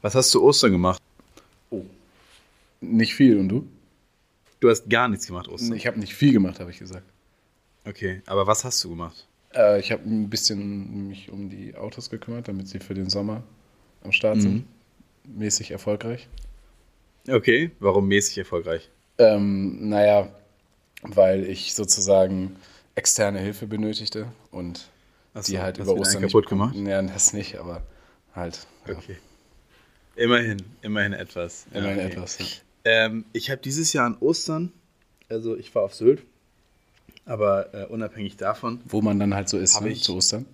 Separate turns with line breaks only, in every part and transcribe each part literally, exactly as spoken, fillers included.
Was hast du Ostern gemacht?
Oh. Nicht viel, und du?
Du hast gar nichts gemacht Ostern?
Ich habe nicht viel gemacht, habe ich gesagt.
Okay, aber was hast du gemacht?
Äh, ich habe ein bisschen mich um die Autos gekümmert, damit sie für den Sommer am Start
Mhm.
sind. Mäßig erfolgreich.
Okay, warum mäßig erfolgreich?
Ähm, naja, weil ich sozusagen externe Hilfe benötigte und
Ach so,
die halt
hast
über
du wieder
Ostern
einen
nicht
kaputt
bekommen-
gemacht?
Ja, das nicht, aber halt. Ja,
Okay. Immerhin, immerhin etwas. Ja,
immerhin
okay.
etwas. Ja.
Ähm, ich habe dieses Jahr an Ostern, also ich war auf Sylt, aber äh, unabhängig davon,
Wo man dann halt so ist,
Hab
ne?
ich-
Zu Ostern.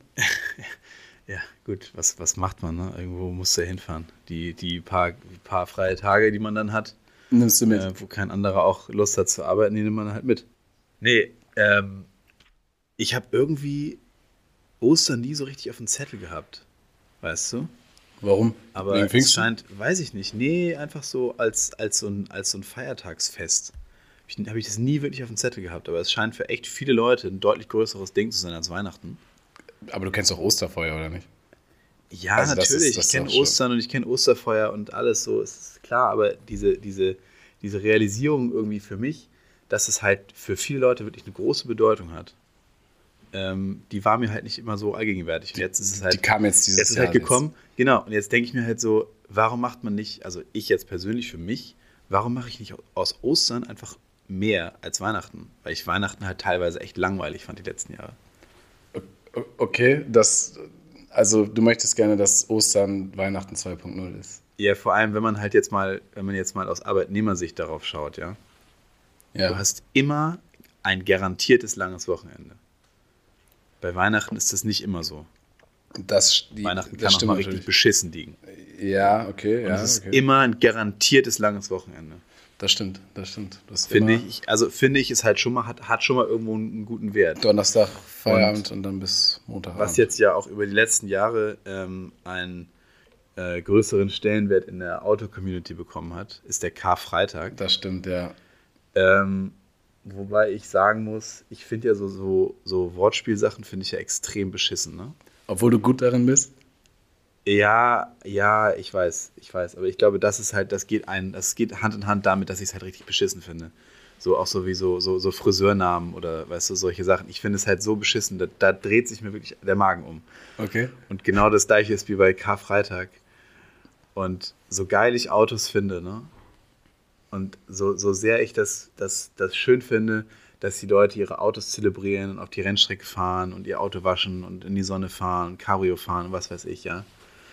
ja gut, was, was macht man, ne? Irgendwo muss er hinfahren. Die, die paar, paar freie Tage, die man dann hat,
Nimmst du mit?
äh, wo kein anderer auch Lust hat zu arbeiten, die nimmt man halt mit. Nee, ähm, ich habe irgendwie Ostern nie so richtig auf dem Zettel gehabt, weißt du?
Warum?
Aber
Wegen
es
Pfingsten?
scheint, weiß ich nicht, nee, einfach so als, als, so, ein, als so ein Feiertagsfest. Habe ich, hab ich das nie wirklich auf dem Zettel gehabt, aber es scheint für echt viele Leute ein deutlich größeres Ding zu sein als Weihnachten.
Aber du kennst doch Osterfeuer, oder nicht?
Ja,
Also das
natürlich,
ist- das
ich
ist
kenne
doch schon-
Ostern und ich kenne Osterfeuer und alles so, ist klar, aber diese, diese, diese Realisierung irgendwie für mich, dass es halt für viele Leute wirklich eine große Bedeutung hat, ähm, die war mir halt nicht immer so allgegenwärtig. Und jetzt ist es halt,
Die kam jetzt dieses
jetzt ist
Jahr.
halt gekommen, genau, und jetzt denke ich mir halt so, warum macht man nicht, also ich jetzt persönlich für mich, warum mache ich nicht aus Ostern einfach mehr als Weihnachten? Weil ich Weihnachten halt teilweise echt langweilig fand die letzten Jahre.
O- Okay, das, also du möchtest gerne, dass Ostern Weihnachten zwei Punkt null ist.
Ja, vor allem, wenn man halt jetzt mal, wenn man jetzt mal aus Arbeitnehmersicht darauf schaut, ja.
Ja.
Du hast immer ein garantiertes langes Wochenende. Bei Weihnachten ist das nicht immer so.
das, die,
Weihnachten
das
kann auch
stimmt
mal richtig
natürlich.
beschissen liegen.
Ja, okay,
Und
ja.
es ist
okay.
immer ein garantiertes langes Wochenende.
Das stimmt, das stimmt. Das ist
Finde
immer
ich, also finde ich, ist halt schon mal, hat, hat schon mal irgendwo einen guten Wert.
Donnerstag, Feierabend und, dann bis Montagabend.
Was jetzt ja auch über die letzten Jahre ähm, einen äh, größeren Stellenwert in der Auto-Community bekommen hat, ist der Karfreitag.
Das stimmt, ja.
Ähm, wobei ich sagen muss, ich finde ja so, so, so Wortspielsachen finde ich ja extrem beschissen, ne?
Obwohl du gut darin bist.
Ja, ja, ich weiß, ich weiß, aber ich glaube, das ist halt, das geht ein, das geht Hand in Hand damit, dass ich es halt richtig beschissen finde. So auch so wie so, so, so Friseurnamen oder weißt du, solche Sachen. Ich finde es halt so beschissen, da, da dreht sich mir wirklich der Magen um.
Okay.
Und genau das gleiche ist wie bei Karfreitag. Und so geil ich Autos finde, ne? Und so, so sehr ich das, das, das schön finde, dass die Leute ihre Autos zelebrieren und auf die Rennstrecke fahren und ihr Auto waschen und in die Sonne fahren und Cabrio fahren und was weiß ich, ja.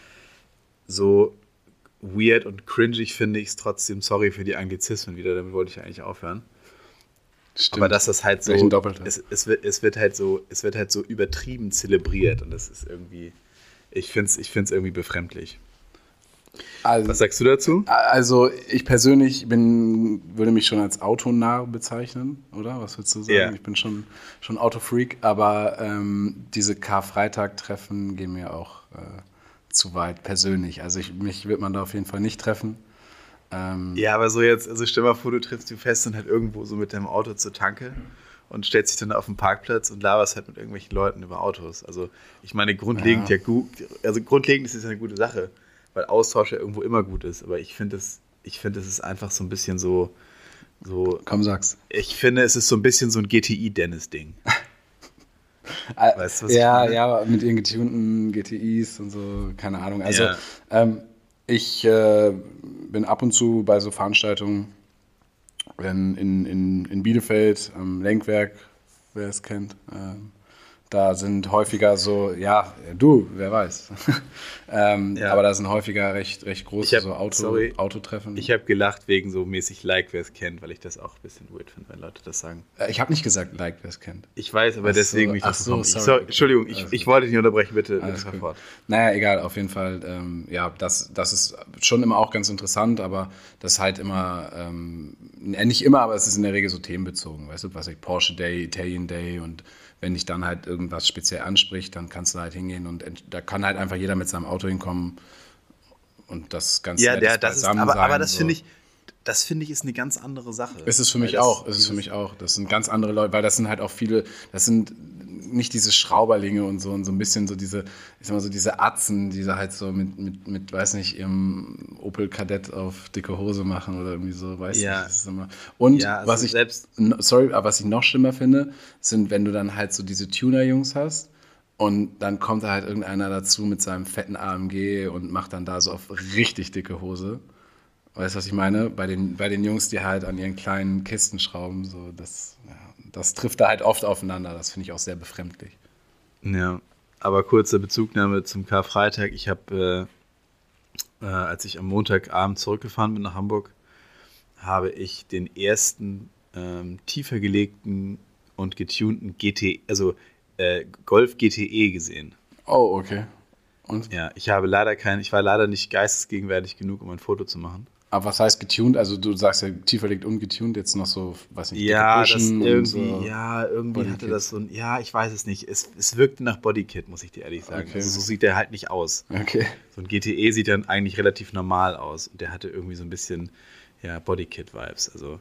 So weird und cringig finde ich es trotzdem, sorry für die Anglizismen wieder, damit wollte ich eigentlich aufhören.
Stimmt.
Aber dass das halt so,
Welchen Doppelter?
es, es, wird, es wird halt so, es wird halt so übertrieben zelebriert und das ist irgendwie, ich finde es ich find's irgendwie befremdlich.
Also,
Was sagst du dazu?
also ich persönlich bin, würde mich schon als autonah bezeichnen, oder? Was würdest du sagen?
Ja.
Ich bin schon, schon Autofreak, aber ähm, diese Karfreitag-Treffen gehen mir auch äh, zu weit persönlich. Also ich, mich wird man da auf jeden Fall nicht treffen. Ähm,
Ja, aber so jetzt, also stell mal vor, du triffst dich fest und halt irgendwo so mit deinem Auto zur Tanke und stellst dich dann auf den Parkplatz und laberst halt mit irgendwelchen Leuten über Autos. Also ich meine, grundlegend
Ja.
ja, gut, also grundlegend ist es ja eine gute Sache, weil Austausch ja irgendwo immer gut ist. Aber ich finde es, ich finde, es ist einfach so ein bisschen so, so,
Komm, sag's.
ich finde, es ist so ein bisschen so ein G T I-Dennis-Ding. Weißt du, was ich
ja,
meine?
ja, mit ihren getunten G T Is und so, keine Ahnung. Also
Ja.
ähm, ich äh, bin ab und zu bei so Veranstaltungen in, in, in, in Bielefeld am Lenkwerk, wer es kennt. Ähm, da sind häufiger so, ja, du, wer weiß. ähm,
Ja.
Aber da sind häufiger recht, recht große
Ich hab-
so Auto,
sorry.
Autotreffen.
Ich habe gelacht wegen so mäßig Like, wer es kennt, weil ich das auch ein bisschen weird finde, wenn Leute das sagen.
Äh, ich habe nicht gesagt, like, wer es kennt.
Ich weiß, aber
Ach so,
deswegen bin ich
ach
drauf
so,
gekommen. Ich,
sorry.
sorry, Entschuldigung, ich,
Alles
ich
gut.
wollte dich nicht unterbrechen, bitte, bitte
Alles
fahr
gut.
fort.
Naja, egal, auf jeden Fall, ähm, ja, das, das ist schon immer auch ganz interessant, aber das ist halt immer, ähm, äh, nicht immer, aber es ist in der Regel so themenbezogen, weißt du, was ich, Porsche Day, Italian Day und wenn dich dann halt irgendwas speziell anspricht, dann kannst du halt hingehen und ent- da kann halt einfach jeder mit seinem Auto hinkommen und das Ganze
Ja, der, das ist, aber,
sein,
aber das
so.
finde ich, das finde ich ist eine ganz andere Sache.
Ist es für mich
Weil das-
auch, ist es für mich auch. Das sind ganz andere Leute, weil das sind halt auch viele, das sind nicht diese Schrauberlinge und so und so ein bisschen so diese, ich sag mal so diese Atzen, die sie halt so mit, mit, mit, weiß nicht, ihrem Opel Kadett auf dicke Hose machen oder irgendwie so, weiß
Ja.
nicht. Das ist immer. Und
Ja, also
was ich,
selbst-
sorry, aber was ich noch schlimmer finde, sind, wenn du dann halt so diese Tuner-Jungs hast und dann kommt da halt irgendeiner dazu mit seinem fetten A M G und macht dann da so auf richtig dicke Hose. Weißt du, was ich meine? Bei den, bei den Jungs, die halt an ihren kleinen Kisten schrauben, so das, ja, das trifft da halt oft aufeinander. Das finde ich auch sehr befremdlich.
Ja, aber kurze Bezugnahme zum Karfreitag. Ich habe, äh, äh, als ich am Montagabend zurückgefahren bin nach Hamburg, habe ich den ersten ähm, tiefer gelegten und getunten G T, also äh, Golf G T E gesehen.
Oh, okay. Und?
Ja, ich habe leider kein, ich war leider nicht geistesgegenwärtig genug, um ein Foto zu machen.
Aber was heißt getuned? Also du sagst ja tiefer liegt ungetuned, jetzt noch so, weiß nicht,
Ja, das
Buschen und
irgendwie,
so.
ja, irgendwie hatte
Bodykit.
das so ein, ja, ich weiß es nicht. Es, es wirkte nach Bodykit, muss ich dir ehrlich sagen.
Okay.
Also so sieht der halt nicht aus.
Okay.
So ein G T E sieht dann eigentlich relativ normal aus und der hatte irgendwie so ein bisschen, ja, Bodykit-Vibes. Also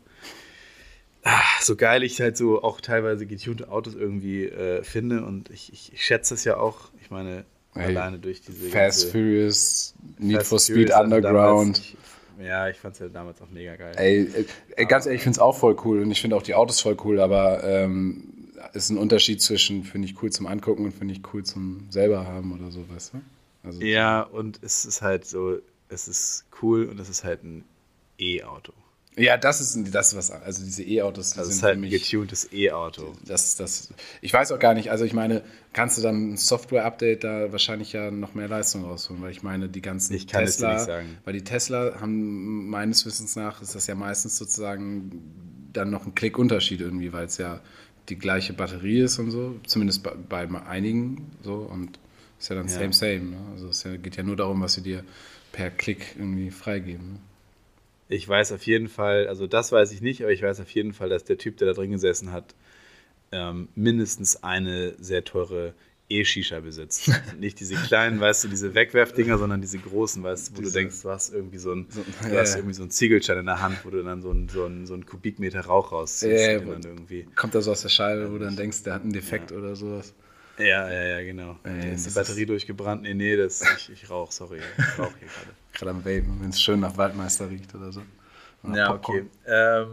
ah, so geil ich halt so auch teilweise getunte Autos irgendwie äh, finde und ich, ich, ich schätze es ja auch. Ich meine,
Hey,
alleine durch diese
Fast
ganze
Furious, Need
Fast
for
and
Speed
Furious, also
Underground.
damals, ich, ja, ich fand es ja damals auch mega geil.
Ey, ey, ganz ehrlich, ich finde es auch voll cool und ich finde auch die Autos voll cool, aber ähm, es ist ein Unterschied zwischen finde ich cool zum Angucken und finde ich cool zum selber haben oder so, weißt du? Also,
Ja, und es ist halt so, es ist cool und es ist halt ein E-Auto.
ja, das ist das ist was, also diese E-Autos, die
Also es
sind
ist halt
für
ein
mich,
getuntes E-Auto.
das, das, ich weiß auch gar nicht, also ich meine, kannst du dann ein Software-Update da wahrscheinlich ja noch mehr Leistung rausholen, weil ich meine, die ganzen
Ich kann es dir
Tesla,
nicht sagen.
weil die Tesla haben meines Wissens nach, ist das ja meistens sozusagen dann noch ein Klickunterschied irgendwie, weil es ja die gleiche Batterie ist und so, zumindest bei, bei einigen so und ist ja dann
Ja.
same, same, ne? Also es ja, geht ja nur darum, was sie dir per Klick irgendwie freigeben, ne?
Ich weiß auf jeden Fall, also das weiß ich nicht, aber ich weiß auf jeden Fall, dass der Typ, der da drin gesessen hat, ähm, mindestens eine sehr teure E-Shisha besitzt. Und nicht diese kleinen, weißt du, diese Wegwerfdinger, sondern diese großen, weißt du, wo
Diese-
du denkst, du hast irgendwie so ein,
So-
du
ja,
hast
ja.
irgendwie so einen Ziegelstein in der Hand, wo du dann so einen, so einen, so einen Kubikmeter Rauch rausziehst.
Ja, ja,
und dann irgendwie.
Kommt da so aus der Scheibe, wo du dann denkst, der hat einen Defekt oder sowas.
Ja, ja, ja, genau.
Ey,
Da ist die
das
Batterie
ist-
durchgebrannt. Nee, nee, das, ich, ich rauche, sorry. Ich rauche hier gerade.
Gerade am Vapen, wenn es schön nach Waldmeister riecht oder so. Oder
Ja,
Popcorn.
okay. Ähm,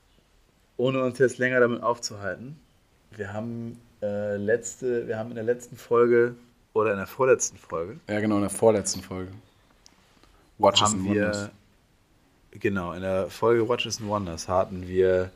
ohne uns jetzt länger damit aufzuhalten, wir haben, äh, letzte, wir haben in der letzten Folge oder in der vorletzten Folge
Ja, genau, in der vorletzten Folge. Watches
haben
and Wonders.
wir, genau, in der Folge Watches and Wonders hatten wir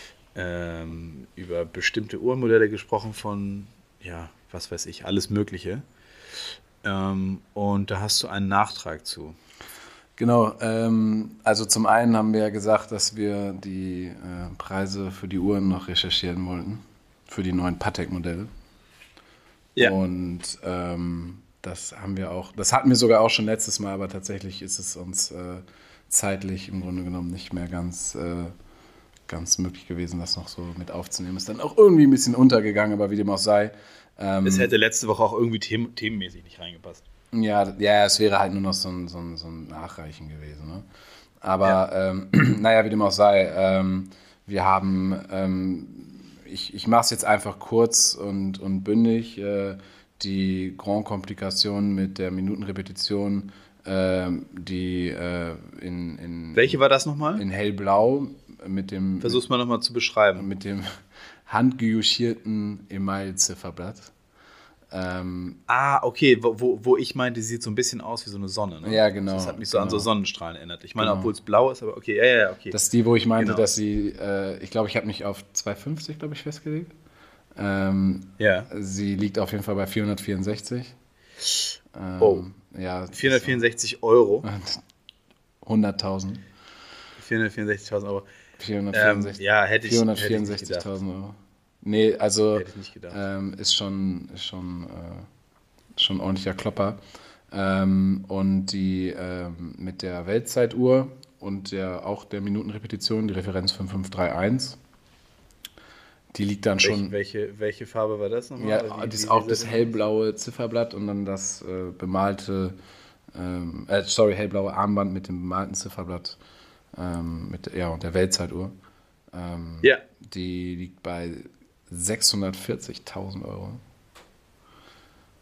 ähm, über bestimmte Uhrenmodelle gesprochen von, ja, was weiß ich, alles Mögliche. Ähm, und da hast du einen Nachtrag zu.
Genau, ähm, also zum einen haben wir ja gesagt, dass wir die äh, Preise für die Uhren noch recherchieren wollten, für die neuen Patek-Modelle.
Ja.
Und ähm, das haben wir auch, das hatten wir sogar auch schon letztes Mal, aber tatsächlich ist es uns äh, zeitlich im Grunde genommen nicht mehr ganz, äh, ganz möglich gewesen, das noch so mit aufzunehmen. Ist dann auch irgendwie ein bisschen untergegangen, aber wie dem auch sei. Ähm,
Es hätte letzte Woche auch irgendwie them- themenmäßig nicht reingepasst.
Ja, ja, es wäre halt nur noch so ein, so ein, so ein Nachreichen gewesen. Ne? Aber ähm, naja, wie dem auch sei, ähm, wir haben, ähm, ich, ich mache es jetzt einfach kurz und, und bündig, äh, die Grand Komplikation mit der Minutenrepetition, äh, die äh, in, in,
Welche war das nochmal?
in hellblau mit dem,
Versuch's mal nochmal zu beschreiben.
mit dem handgejuchierten Email-Zifferblatt. Ähm,
Ah, okay, wo, wo, wo ich meinte, sie sieht so ein bisschen aus wie so eine Sonne. Ne?
Ja, genau,
Das hat mich so an so
genau.
Sonnenstrahlen erinnert. Ich meine,
Genau.
obwohl es blau ist, aber okay, ja, ja, ja, okay.
Das ist die, wo ich meinte,
Genau.
dass sie, äh, ich glaube, ich habe mich auf zweihundertfünfzig, glaube ich, festgelegt. Ähm,
ja.
sie liegt auf jeden Fall bei vierhundertvierundsechzig. Ähm,
Oh.
Ja,
vierhundertvierundsechzig Euro.
hunderttausend.
vierhundertvierundsechzigtausend Euro.
vierhundertvierundsechzig,
Ähm, ja, hätte ich-
vierhundertvierundsechzigtausend Euro. Nee, also
Hätte ich nicht gedacht.
ähm, ist schon, ist schon, äh, schon ein ordentlicher Klopper. Ähm, und die ähm, mit der Weltzeituhr und der, auch der Minutenrepetition, die Referenz fünf fünf drei eins, die liegt dann schon.
Welche, welche, welche Farbe war das nochmal?
Ja,
Oder wie-
das
wie-
ist auch
wie-
das hellblaue Zifferblatt und dann das äh, bemalte, ähm, äh, sorry, hellblaue Armband mit dem bemalten Zifferblatt, ähm, mit, ja, und der Weltzeituhr. Ähm,
Ja.
Die liegt bei sechshundertvierzigtausend Euro.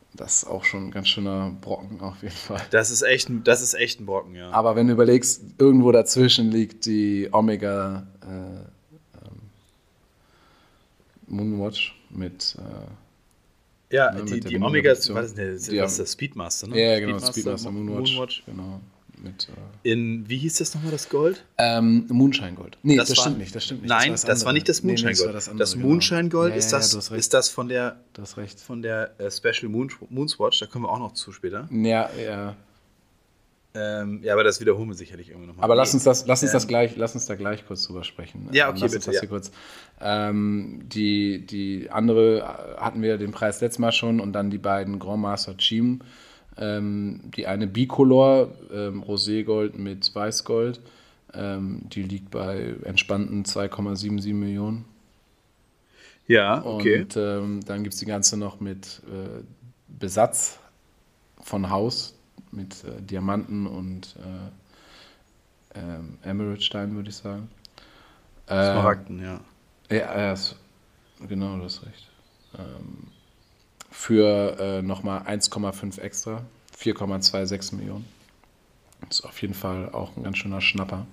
Das ist auch schon ein ganz schöner Brocken auf jeden Fall.
Das ist echt, ein- das ist echt ein Brocken, ja.
Aber wenn du überlegst, irgendwo dazwischen liegt die Omega äh, ähm, Moonwatch mit äh,
Ja,
ne,
die,
mit der
die Omega, was
Mini-Reduktion.
ist das,
Die
was ist
haben-
das Speedmaster, ne?
Ja, genau, Speedmaster
Mo-
Moonwatch.
Moonwatch.
Genau. Mit, äh,
In, wie hieß das nochmal, das Gold?
ähm, Moonshine Gold. Nee, das,
war-
stimmt nicht, das stimmt nicht.
Nein, das,
das
war nicht das
Nee, nee,
Moonshine
das war
Gold.
das
Das,
andere, genau.
Moonshine Gold
Ja,
ist,
ja,
das,
du hast recht.
ist das von der,
Du hast recht.
von der äh, Special Moon, Moonswatch, da kommen wir auch noch zu später.
Ja, ja.
Ähm, ja, aber das wiederholen wir sicherlich irgendwann nochmal.
Aber lass uns das, lass uns das
Ähm,
gleich, lass uns da gleich kurz drüber sprechen.
Ja,
Ähm,
okay,
lass uns
bitte,
das
ja.
hier kurz. Ähm, die, die andere äh, hatten wir den Preis letztes Mal schon und dann die beiden Grand Master Chim. Ähm, die eine Bicolor, ähm, Roségold mit Weißgold. Ähm, die liegt bei entspannten zwei Komma siebenundsiebzig Millionen.
Ja, okay.
Und ähm, dann gibt es die ganze noch mit äh, Besatz von Haus, mit äh, Diamanten und äh, ähm, Emeraldstein, würde ich sagen. Äh,
Smaragden, ja.
Ja, ja, ist, genau, du hast recht. Ähm, für äh, nochmal eins Komma fünf extra, vier Komma sechsundzwanzig Millionen. Das ist auf jeden Fall auch ein ganz schöner Schnapper.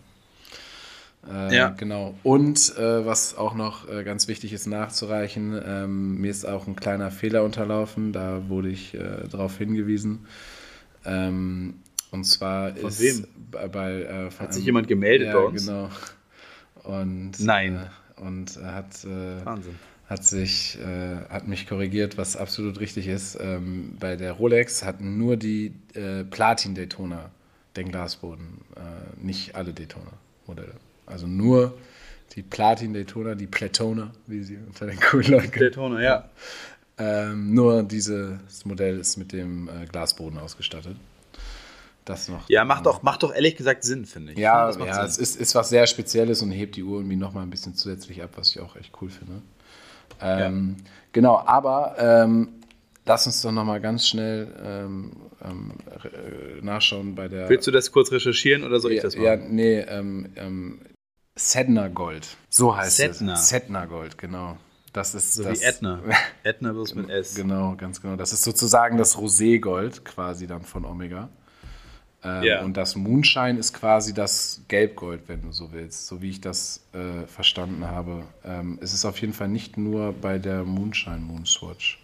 Äh,
Ja.
Genau. Und äh, was auch noch äh, ganz wichtig ist nachzureichen, ähm, mir ist auch ein kleiner Fehler unterlaufen, da wurde ich äh, darauf hingewiesen. Ähm, und zwar
Von
ist
wem?
bei, bei äh, von
Hat sich
einem-
jemand gemeldet
ja,
bei uns?
Genau. Und,
Nein.
Äh, und er hat, äh,
Wahnsinn.
hat sich, äh, hat mich korrigiert, was absolut richtig ist. Ähm, bei der Rolex hatten nur die äh, Platin-Daytona den Glasboden, äh, nicht alle Daytona-Modelle. Also nur die Platin-Daytona, die Platona, wie sie unter den coolen Leuten kennen.
Daytona, ja.
Ähm, nur dieses Modell ist mit dem äh, Glasboden ausgestattet. Das noch.
Ja, macht doch, macht doch ehrlich gesagt Sinn, finde ich.
Ja,
Das macht
ja, es
Sinn.
ist, ist was sehr Spezielles und hebt die Uhr irgendwie nochmal ein bisschen zusätzlich ab, was ich auch echt cool finde. Ähm, Genau, aber ähm, lass uns doch nochmal ganz schnell ähm, ähm, re- nachschauen bei der.
Willst du das kurz recherchieren oder soll ich
ja,
das machen?
ja, nee, ähm, ähm, Sedna Gold. So heißt
Sedna.
es. Sedna Gold, genau. Das ist
So
das,
wie Ätna. Ätna bloß mit S.
Genau, ganz genau. Das ist sozusagen das Roségold quasi dann von Omega. Ähm,
Ja.
Und das Moonshine ist quasi das Gelbgold, wenn du so willst, so wie ich das äh, verstanden habe. Ähm, es ist auf jeden Fall nicht nur bei der Moonshine Moonswatch.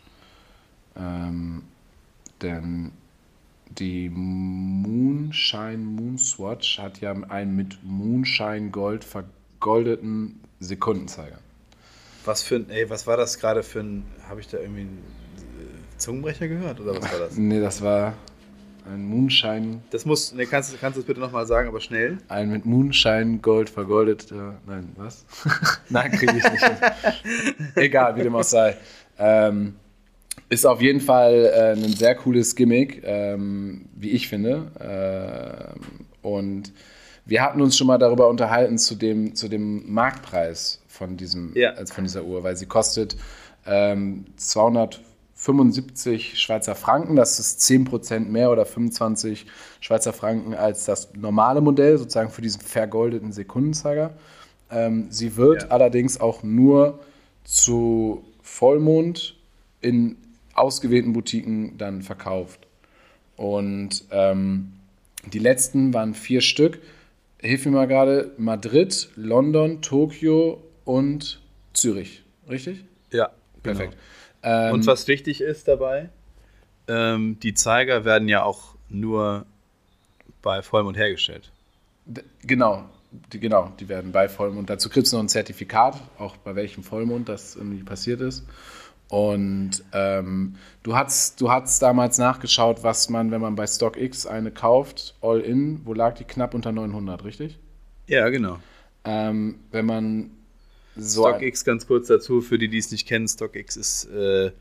Ähm, denn die Moonshine Moonswatch hat ja einen mit Moonshine Gold vergoldeten Sekundenzeiger.
Was für ein, ey, was war das gerade für ein, habe ich da irgendwie einen äh, Zungenbrecher gehört oder was war das?
Nee, das war ein Moonshine,
Das muss, ne, kannst, du- kannst du es bitte nochmal sagen, aber schnell?
ein mit Moonshine Gold vergoldeter, nein, was? Nein, kriege ich nicht hin. Egal, wie dem auch sei. Ähm, ist auf jeden Fall äh, ein sehr cooles Gimmick, ähm, wie ich finde. Ähm, und wir hatten uns schon mal darüber unterhalten zu dem, zu dem Marktpreis von, diesem,
Ja.
äh, von dieser Uhr, weil sie kostet ähm, zweihundertfünfundsiebzig Schweizer Franken. Das ist zehn Prozent mehr oder fünfundzwanzig Schweizer Franken als das normale Modell, sozusagen für diesen vergoldeten Sekundenzeiger. Ähm, sie wird
Ja.
allerdings auch nur zu Vollmond in ausgewählten Boutiquen dann verkauft. Und ähm, die letzten waren vier Stück. Hilf mir mal gerade, Madrid, London, Tokio und Zürich. Richtig?
Ja,
Perfekt.
Genau.
Ähm,
Und was wichtig ist dabei, ähm, die Zeiger werden ja auch nur bei Vollmond hergestellt.
d- genau, die, genau, die werden bei Vollmond. Dazu kriegst du noch ein Zertifikat, auch bei welchem Vollmond das irgendwie passiert ist. Und ähm, du hast du hast damals nachgeschaut, was man, wenn man bei StockX eine kauft, All-In, wo lag die? Knapp unter neunhundert, richtig?
Ja, genau.
Ähm, wenn man so ein-
StockX ganz kurz dazu, für die, die es nicht kennen, StockX ist äh,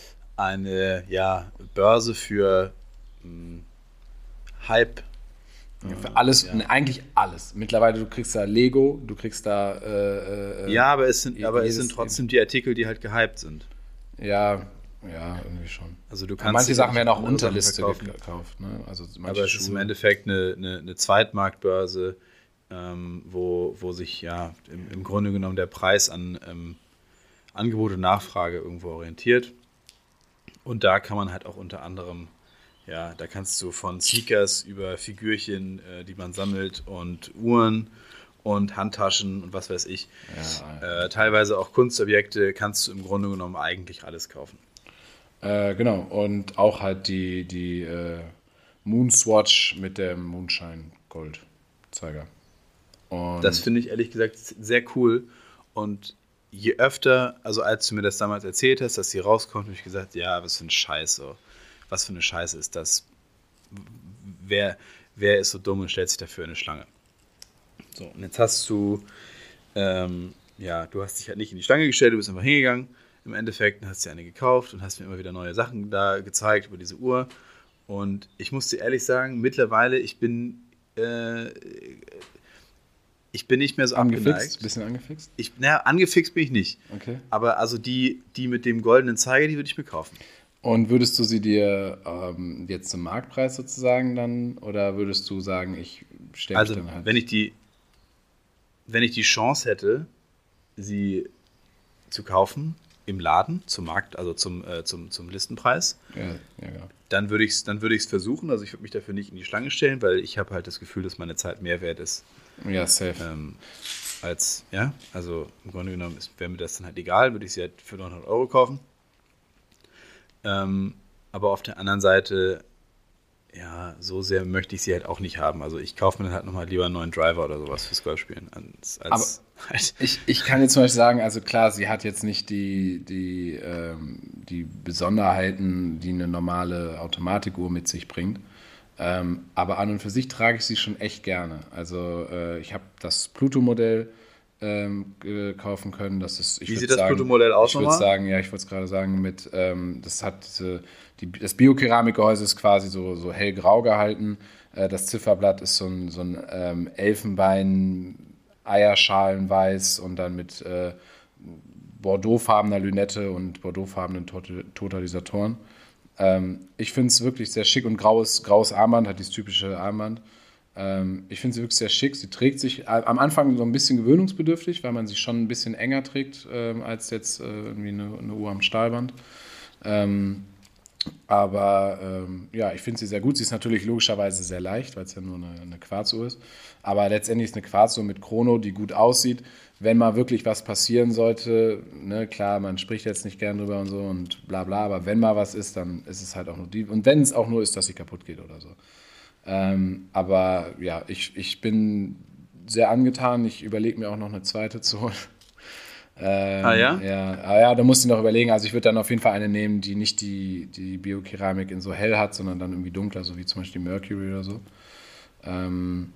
eine ja, Börse für mh, Hype.
für alles, ne, eigentlich alles. Mittlerweile, du kriegst da Lego, du kriegst da äh, äh,
Ja, aber es sind, aber es
jedes-
sind trotzdem die Artikel, die halt gehypt sind.
ja, ja, irgendwie schon.
Also du
Aber
kannst
manche
dir
Sachen werden auch
andere Sachen
Unterliste
verkaufen.
gekauft. Ne? Also manche
Aber es ist im
Schuhe-
Endeffekt eine, eine, eine Zweitmarktbörse, ähm, wo, wo sich ja im, im Grunde genommen der Preis an ähm, Angebot und Nachfrage irgendwo orientiert. Und da kann man halt auch unter anderem, ja, da kannst du von Sneakers über Figürchen, äh, die man sammelt, und Uhren und Handtaschen und was weiß ich, ja, äh, teilweise auch Kunstobjekte, kannst du im Grunde genommen eigentlich alles kaufen.
Äh, genau, und auch halt die, die äh, Moonswatch mit dem Moonshine-Gold-Zeiger.
Das finde ich ehrlich gesagt sehr cool. Und je öfter, also als du mir das damals erzählt hast, dass sie rauskommt, habe ich gesagt, ja, was für ein Scheiß. So. Was für eine Scheiße ist das? Wer, wer ist so dumm und stellt sich dafür in eine Schlange? So, und jetzt hast du, ähm, ja, du hast dich halt nicht in die Schlange gestellt, du bist einfach hingegangen. Im Endeffekt hast du dir eine gekauft und hast mir immer wieder neue Sachen da gezeigt über diese Uhr. Und ich muss dir ehrlich sagen, mittlerweile, ich bin, äh, ich bin nicht mehr so
angefixt,
abgeneigt.
Bisschen angefixt?
Ich, naja, angefixt bin ich nicht.
Okay.
Aber also die, die mit dem goldenen Zeiger, die würde ich mir kaufen.
Und würdest du sie dir ähm, jetzt zum Marktpreis sozusagen dann, oder würdest du sagen, ich stelle mich
Also
dann halt...
wenn ich die, wenn ich die Chance hätte, sie zu kaufen im Laden, zum Markt, also zum, äh, zum, zum Listenpreis,
ja, ja, genau.
dann würde ich es dann würde ich es versuchen. Also ich würde mich dafür nicht in die Schlange stellen, weil ich habe halt das Gefühl, dass meine Zeit mehr wert ist.
Ja, safe.
Ähm, als, ja, also im Grunde genommen wäre mir das dann halt egal, würde ich sie halt für neunhundert Euro kaufen. Ähm, aber auf der anderen Seite, ja, so sehr möchte ich sie halt auch nicht haben. Also ich kaufe mir dann halt nochmal lieber einen neuen Driver oder sowas fürs Golfspielen. Als, als
aber halt. ich, ich kann jetzt zum Beispiel sagen, also klar, sie hat jetzt nicht die, die, ähm, die Besonderheiten, die eine normale Automatikuhr mit sich bringt. Ähm, aber an und für sich trage ich sie schon echt gerne. Also äh, ich habe das Pluto-Modell ähm, äh, kaufen können. Das ist, ich
Wie sieht
sagen,
das Pluto-Modell aus
Ich würde sagen, ja, ich wollte es gerade sagen, mit, ähm, das hat diese, die, das Biokeramikgehäuse ist quasi so, so hellgrau gehalten. Äh, das Zifferblatt ist so ein, so ein ähm, Elfenbein, Eierschalenweiß und dann mit äh, bordeauxfarbener Lünette und bordeauxfarbenen Totalisatoren. Ähm, ich finde es wirklich sehr schick und graues, graues Armband, hat dieses typische Armband. Ähm, ich finde sie wirklich sehr schick. Sie trägt sich äh, am Anfang so ein bisschen gewöhnungsbedürftig, weil man sie schon ein bisschen enger trägt äh, als jetzt äh, irgendwie eine, eine Uhr am Stahlband. Ähm, aber ähm, ja, ich finde sie sehr gut. Sie ist natürlich logischerweise sehr leicht, weil es ja nur eine, eine Quarzuhr ist. Aber letztendlich ist eine Quarzuhr mit Chrono, die gut aussieht. Wenn mal wirklich was passieren sollte, ne, klar, man spricht jetzt nicht gern drüber und so und bla bla, aber wenn mal was ist, dann ist es halt auch nur die. Und wenn es auch nur ist, dass sie kaputt geht oder so. Ähm, aber ja, ich, ich bin sehr angetan. Ich überlege mir auch noch eine zweite zu holen. Ähm,
ah ja?
Ja, ah, ja, da musst du noch überlegen. Also ich würde dann auf jeden Fall eine nehmen, die nicht die, die Biokeramik in so hell hat, sondern dann irgendwie dunkler, so wie zum Beispiel die Mercury oder so. Ähm,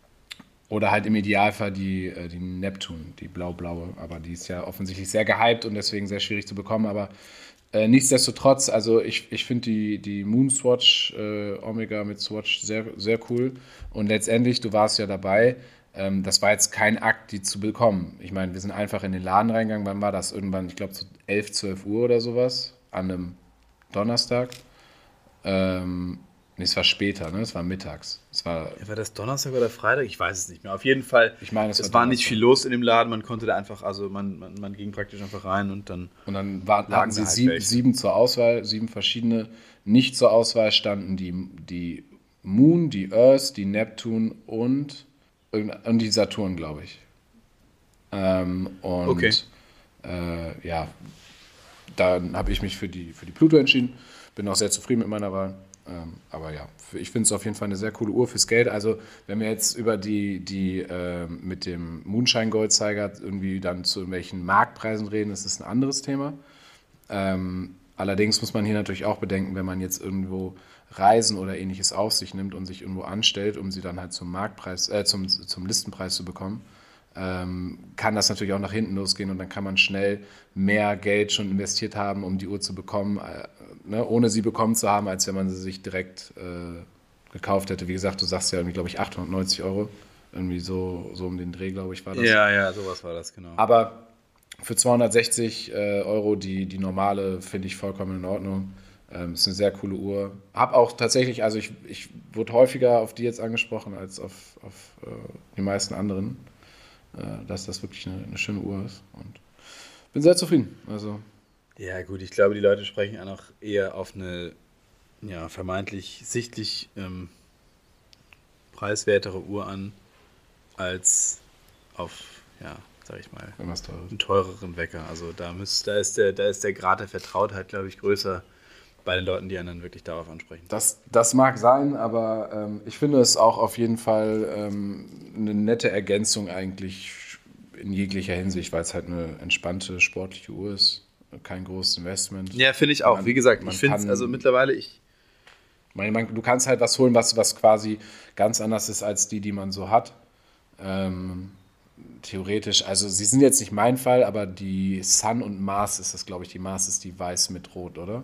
oder halt im Idealfall die, die Neptune, die blau-blaue. Aber die ist ja offensichtlich sehr gehypt und deswegen sehr schwierig zu bekommen. Aber äh, nichtsdestotrotz, also ich, ich finde die, die Moonswatch äh, Omega mit Swatch sehr, sehr cool. Und letztendlich, du warst ja dabei, ähm, das war jetzt kein Akt, die zu bekommen. Ich meine, wir sind einfach in den Laden reingegangen. Wann war das? Irgendwann, ich glaube, so elf, zwölf Uhr oder sowas an einem Donnerstag. Ähm, nee, es war später, ne? Es war mittags. Es war,
ja, war das Donnerstag oder Freitag? Ich weiß es nicht mehr. Auf jeden Fall,
ich meine, es
es
war
war nicht viel los in dem Laden. Man konnte da einfach, also man, man, man ging praktisch einfach rein und dann
Und dann war,
lagen
hatten sie
halt
sieben,
welche.
sieben zur Auswahl, sieben verschiedene. Nicht zur Auswahl standen die, die Moon, die Earth, die Neptune und, und die Saturn, glaube ich. Ähm, und
Okay.
äh, ja, dann habe ich mich für die, für die Pluto entschieden. Bin auch sehr zufrieden mit meiner Wahl. Ähm, aber ja, für, ich finde es auf jeden Fall eine sehr coole Uhr fürs Geld. Also wenn wir jetzt über die, die äh, mit dem Moonshine-Goldzeiger irgendwie dann zu irgendwelchen Marktpreisen reden, ist das ein anderes Thema. Ähm, allerdings muss man hier natürlich auch bedenken, wenn man jetzt irgendwo Reisen oder ähnliches auf sich nimmt und sich irgendwo anstellt, um sie dann halt zum Marktpreis, äh, zum, zum Listenpreis zu bekommen, ähm, kann das natürlich auch nach hinten losgehen und dann kann man schnell mehr Geld schon investiert haben, um die Uhr zu bekommen, äh, ne, ohne sie bekommen zu haben, als wenn man sie sich direkt äh, gekauft hätte. Wie gesagt, du sagst ja irgendwie, glaube ich, achthundertneunzig Euro. Irgendwie so, so um den Dreh, glaube ich, war das.
Ja, ja, sowas war das, genau.
Aber für zweihundertsechzig äh, Euro die, die normale finde ich vollkommen in Ordnung. Ähm, ist eine sehr coole Uhr. Hab auch tatsächlich, also ich, ich wurde häufiger auf die jetzt angesprochen als auf, auf äh, die meisten anderen, äh, dass das wirklich eine, eine schöne Uhr ist. Und bin sehr zufrieden. Also
Ja, gut, ich glaube, die Leute sprechen auch noch eher auf eine ja, vermeintlich sichtlich ähm, preiswertere Uhr an, als auf, ja, sag ich mal,
Irgendwas Teures.
einen teureren Wecker. Also da, müsst, da, ist der, da ist der Grad der Vertrautheit, glaube ich, größer bei den Leuten, die einen dann wirklich darauf ansprechen.
Das, das mag sein, aber ähm, ich finde es auch auf jeden Fall ähm, eine nette Ergänzung eigentlich in jeglicher Hinsicht, weil es halt eine entspannte sportliche Uhr ist, kein großes Investment.
Ja, finde ich auch.
Man-
Wie gesagt,
man
ich finde es,
kann-
also mittlerweile, ich,
Man, man, du kannst halt was holen, was, was quasi ganz anders ist als die, die man so hat. Ähm, theoretisch, also sie sind jetzt nicht mein Fall, aber die Sun und Mars ist das, glaube ich, die Mars ist die weiß mit Rot, oder?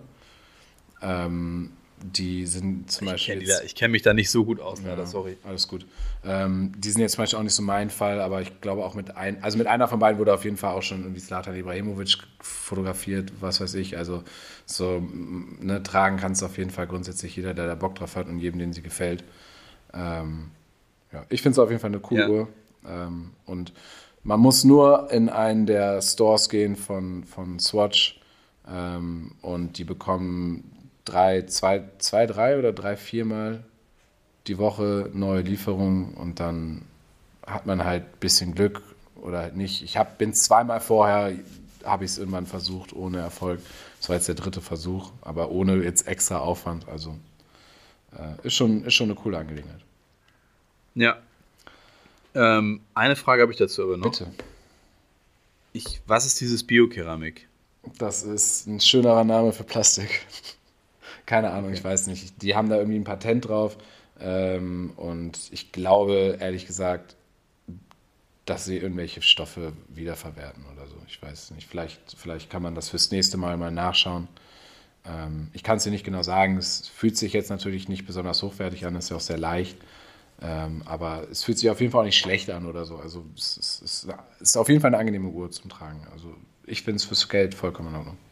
Ähm, die sind zum
ich
Beispiel
kenne
jetzt,
kenn mich da nicht so gut aus,
ja,
leider, sorry.
alles gut. Ähm, die sind jetzt zum Beispiel auch nicht so mein Fall, aber ich glaube auch mit ein, also mit einer von beiden wurde auf jeden Fall auch schon irgendwie Zlatan Ibrahimovic fotografiert, was weiß ich. Also so m, ne, tragen kann es auf jeden Fall grundsätzlich jeder, der da Bock drauf hat und jedem, den sie gefällt. Ähm, ja, ich finde es auf jeden Fall eine coole
Ja.
Uhr. Ähm, und man muss nur in einen der Stores gehen von, von Swatch ähm, und die bekommen drei, zwei, zwei, drei oder drei, viermal die Woche neue Lieferungen und dann hat man halt ein bisschen Glück oder halt nicht. Ich hab, bin zweimal vorher, habe ich es irgendwann versucht, ohne Erfolg. Das war jetzt der dritte Versuch, aber ohne jetzt extra Aufwand. Also äh, ist, schon, ist schon eine coole Angelegenheit.
Ja. Ähm, eine Frage habe ich dazu aber noch.
Bitte.
Ich, was ist dieses Biokeramik?
Das ist ein schönerer Name für Plastik. Keine Ahnung, ich weiß nicht. Die haben da irgendwie ein Patent drauf. Ähm, und ich glaube, ehrlich gesagt, dass sie irgendwelche Stoffe wiederverwerten oder so. Ich weiß nicht. Vielleicht, vielleicht kann man das fürs nächste Mal mal nachschauen. Ähm, ich kann es dir nicht genau sagen. Es fühlt sich jetzt natürlich nicht besonders hochwertig an. Es ist ja auch sehr leicht. Ähm, aber es fühlt sich auf jeden Fall auch nicht schlecht an oder so. Also es, es, es ist auf jeden Fall eine angenehme Uhr zum Tragen. Also ich finde es fürs Geld vollkommen in Ordnung.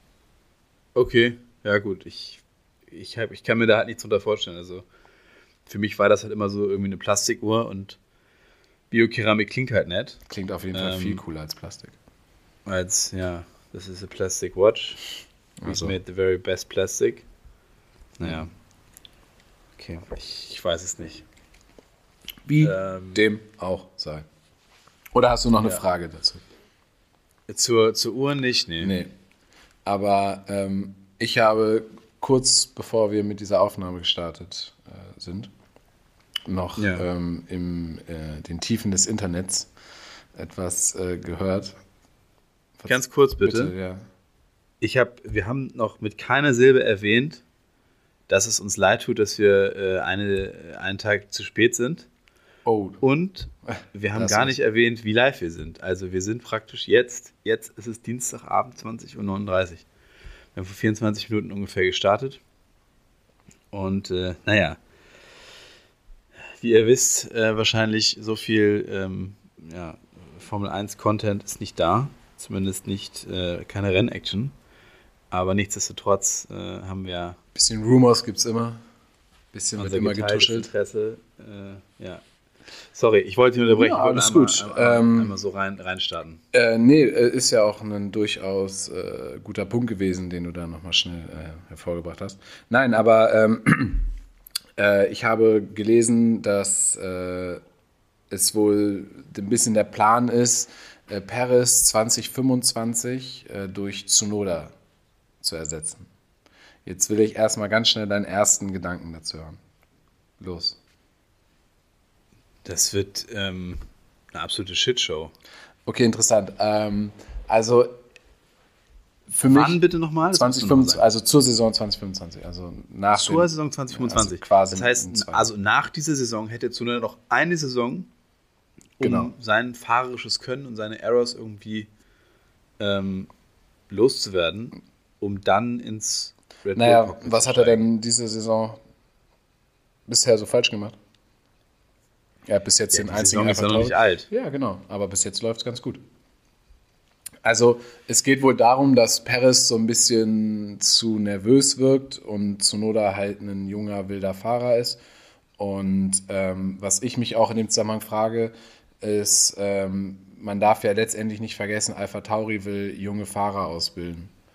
Okay, ja gut. Ich, ich, hab, ich kann mir da halt nichts drunter vorstellen. Also für mich war das halt immer so irgendwie eine Plastikuhr und Biokeramik klingt halt nett.
Klingt auf jeden Fall
Ähm,
viel cooler als Plastik.
Als, ja, das ist a plastic watch. We've
Also.
made the very best plastic. Naja. Okay, ich, ich weiß es nicht.
Wie
Ähm,
dem auch sei. Oder hast du noch eine
Ja.
Frage dazu?
zur, zur Uhr nicht, nee.
Nee. Aber ähm, ich habe kurz bevor wir mit dieser Aufnahme gestartet äh, sind, noch
Ja.
ähm, in äh, den Tiefen des Internets etwas äh, gehört. Was-
Ganz kurz bitte.
Bitte, ja.
Ich hab, wir haben noch mit keiner Silbe erwähnt, dass es uns leid tut, dass wir äh, eine, einen Tag zu spät sind.
Oh,
Und wir haben
Das
gar
ist-
nicht erwähnt, wie live wir sind. Also wir sind praktisch jetzt, jetzt ist es Dienstagabend zwanzig Uhr neununddreißig. Wir haben vor vierundzwanzig Minuten ungefähr gestartet. Und äh, naja, wie ihr wisst, äh, wahrscheinlich so viel ähm, ja, Formel eins Content ist nicht da. Zumindest nicht äh, keine Rennaction. Aber nichtsdestotrotz äh, haben wir
bisschen Rumors gibt es immer. Bisschen wird
unser
immer
geteiltes
getuschelt.
Interesse. Äh, ja. Sorry, ich wollte dich unterbrechen.
Ja,
ich wollte
alles
einmal,
gut.
Einmal,
Ähm,
einmal so rein, reinstarten.
Äh, nee, äh, ist ja auch ein durchaus äh, guter Punkt gewesen, den du da nochmal schnell äh, hervorgebracht hast. Nein, aber ähm, äh, ich habe gelesen, dass äh, es wohl ein bisschen der Plan ist, äh, Paris zwanzig fünfundzwanzig äh, durch Tsunoda zu ersetzen. Jetzt will ich erstmal ganz schnell deinen ersten Gedanken dazu hören. Los.
Das wird ähm, eine absolute Shitshow.
Okay, interessant. Ähm, also für
Wann
mich
bitte nochmal? Das
zwanzig
musst du noch mal
fünfundzwanzig, also zur Saison zwanzig fünfundzwanzig, also nach
Zur
dem-
Saison zwanzig fünfundzwanzig.
Also quasi
das
in
heißt,
zwei
also nach dieser Saison hätte Tsunoda noch eine Saison, um
Genau.
sein fahrerisches Können und seine Errors irgendwie ähm, loszuwerden, um dann ins Red Bull
Naja,
Cockpit
was
zu
hat er
steigen.
denn diese Saison bisher so falsch gemacht? Er hat bis jetzt
Ja,
den
die
einzigen
Saison ist ja noch
Alpha
nicht
Tauri-
alt.
Ja, genau, aber bis jetzt läuft es ganz gut. Also es geht wohl darum, dass Perez so ein bisschen zu nervös wirkt und Tsunoda halt ein junger, wilder Fahrer ist. Und ähm, was ich mich auch in dem Zusammenhang frage, ist, ähm, man darf ja letztendlich nicht vergessen, Alpha Tauri will junge Fahrer ausbilden.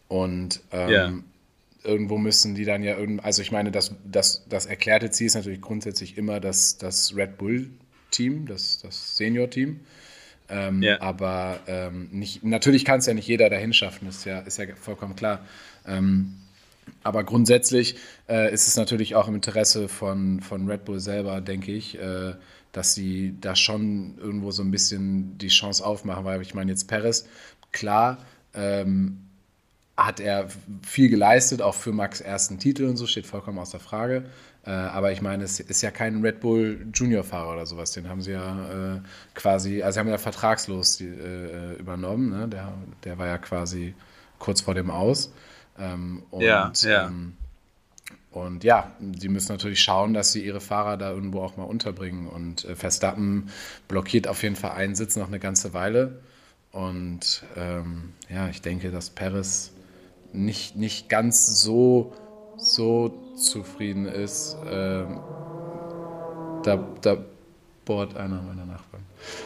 Und ähm,
Ja.
irgendwo müssen die dann ja irgend, also ich meine, das, das, das erklärte Ziel ist natürlich grundsätzlich immer das, das Red Bull-Team, das, das Senior-Team. Ähm,
Ja.
aber ähm, nicht, natürlich kann es ja nicht jeder dahin schaffen, ist ja, ist ja vollkommen klar. Ähm, aber grundsätzlich äh, ist es natürlich auch im Interesse von, von Red Bull selber, denke ich, äh, dass sie da schon irgendwo so ein bisschen die Chance aufmachen, weil ich meine, jetzt Perez, klar, ähm, hat er viel geleistet, auch für Max' ersten Titel und so, steht vollkommen außer Frage. Äh, aber ich meine, es ist ja kein Red Bull Junior-Fahrer oder sowas, den haben sie ja äh, quasi, also sie haben ja vertragslos die, äh, übernommen, ne? der, der war ja quasi kurz vor dem Aus. Ähm, und,
Ja, ja.
Ähm, und ja, sie müssen natürlich schauen, dass sie ihre Fahrer da irgendwo auch mal unterbringen. Und äh, Verstappen blockiert auf jeden Fall einen Sitz noch eine ganze Weile. Und ähm, ja, ich denke, dass Perez nicht, nicht ganz so, so zufrieden ist. Ähm, da, da bohrt einer meiner Nachbarn.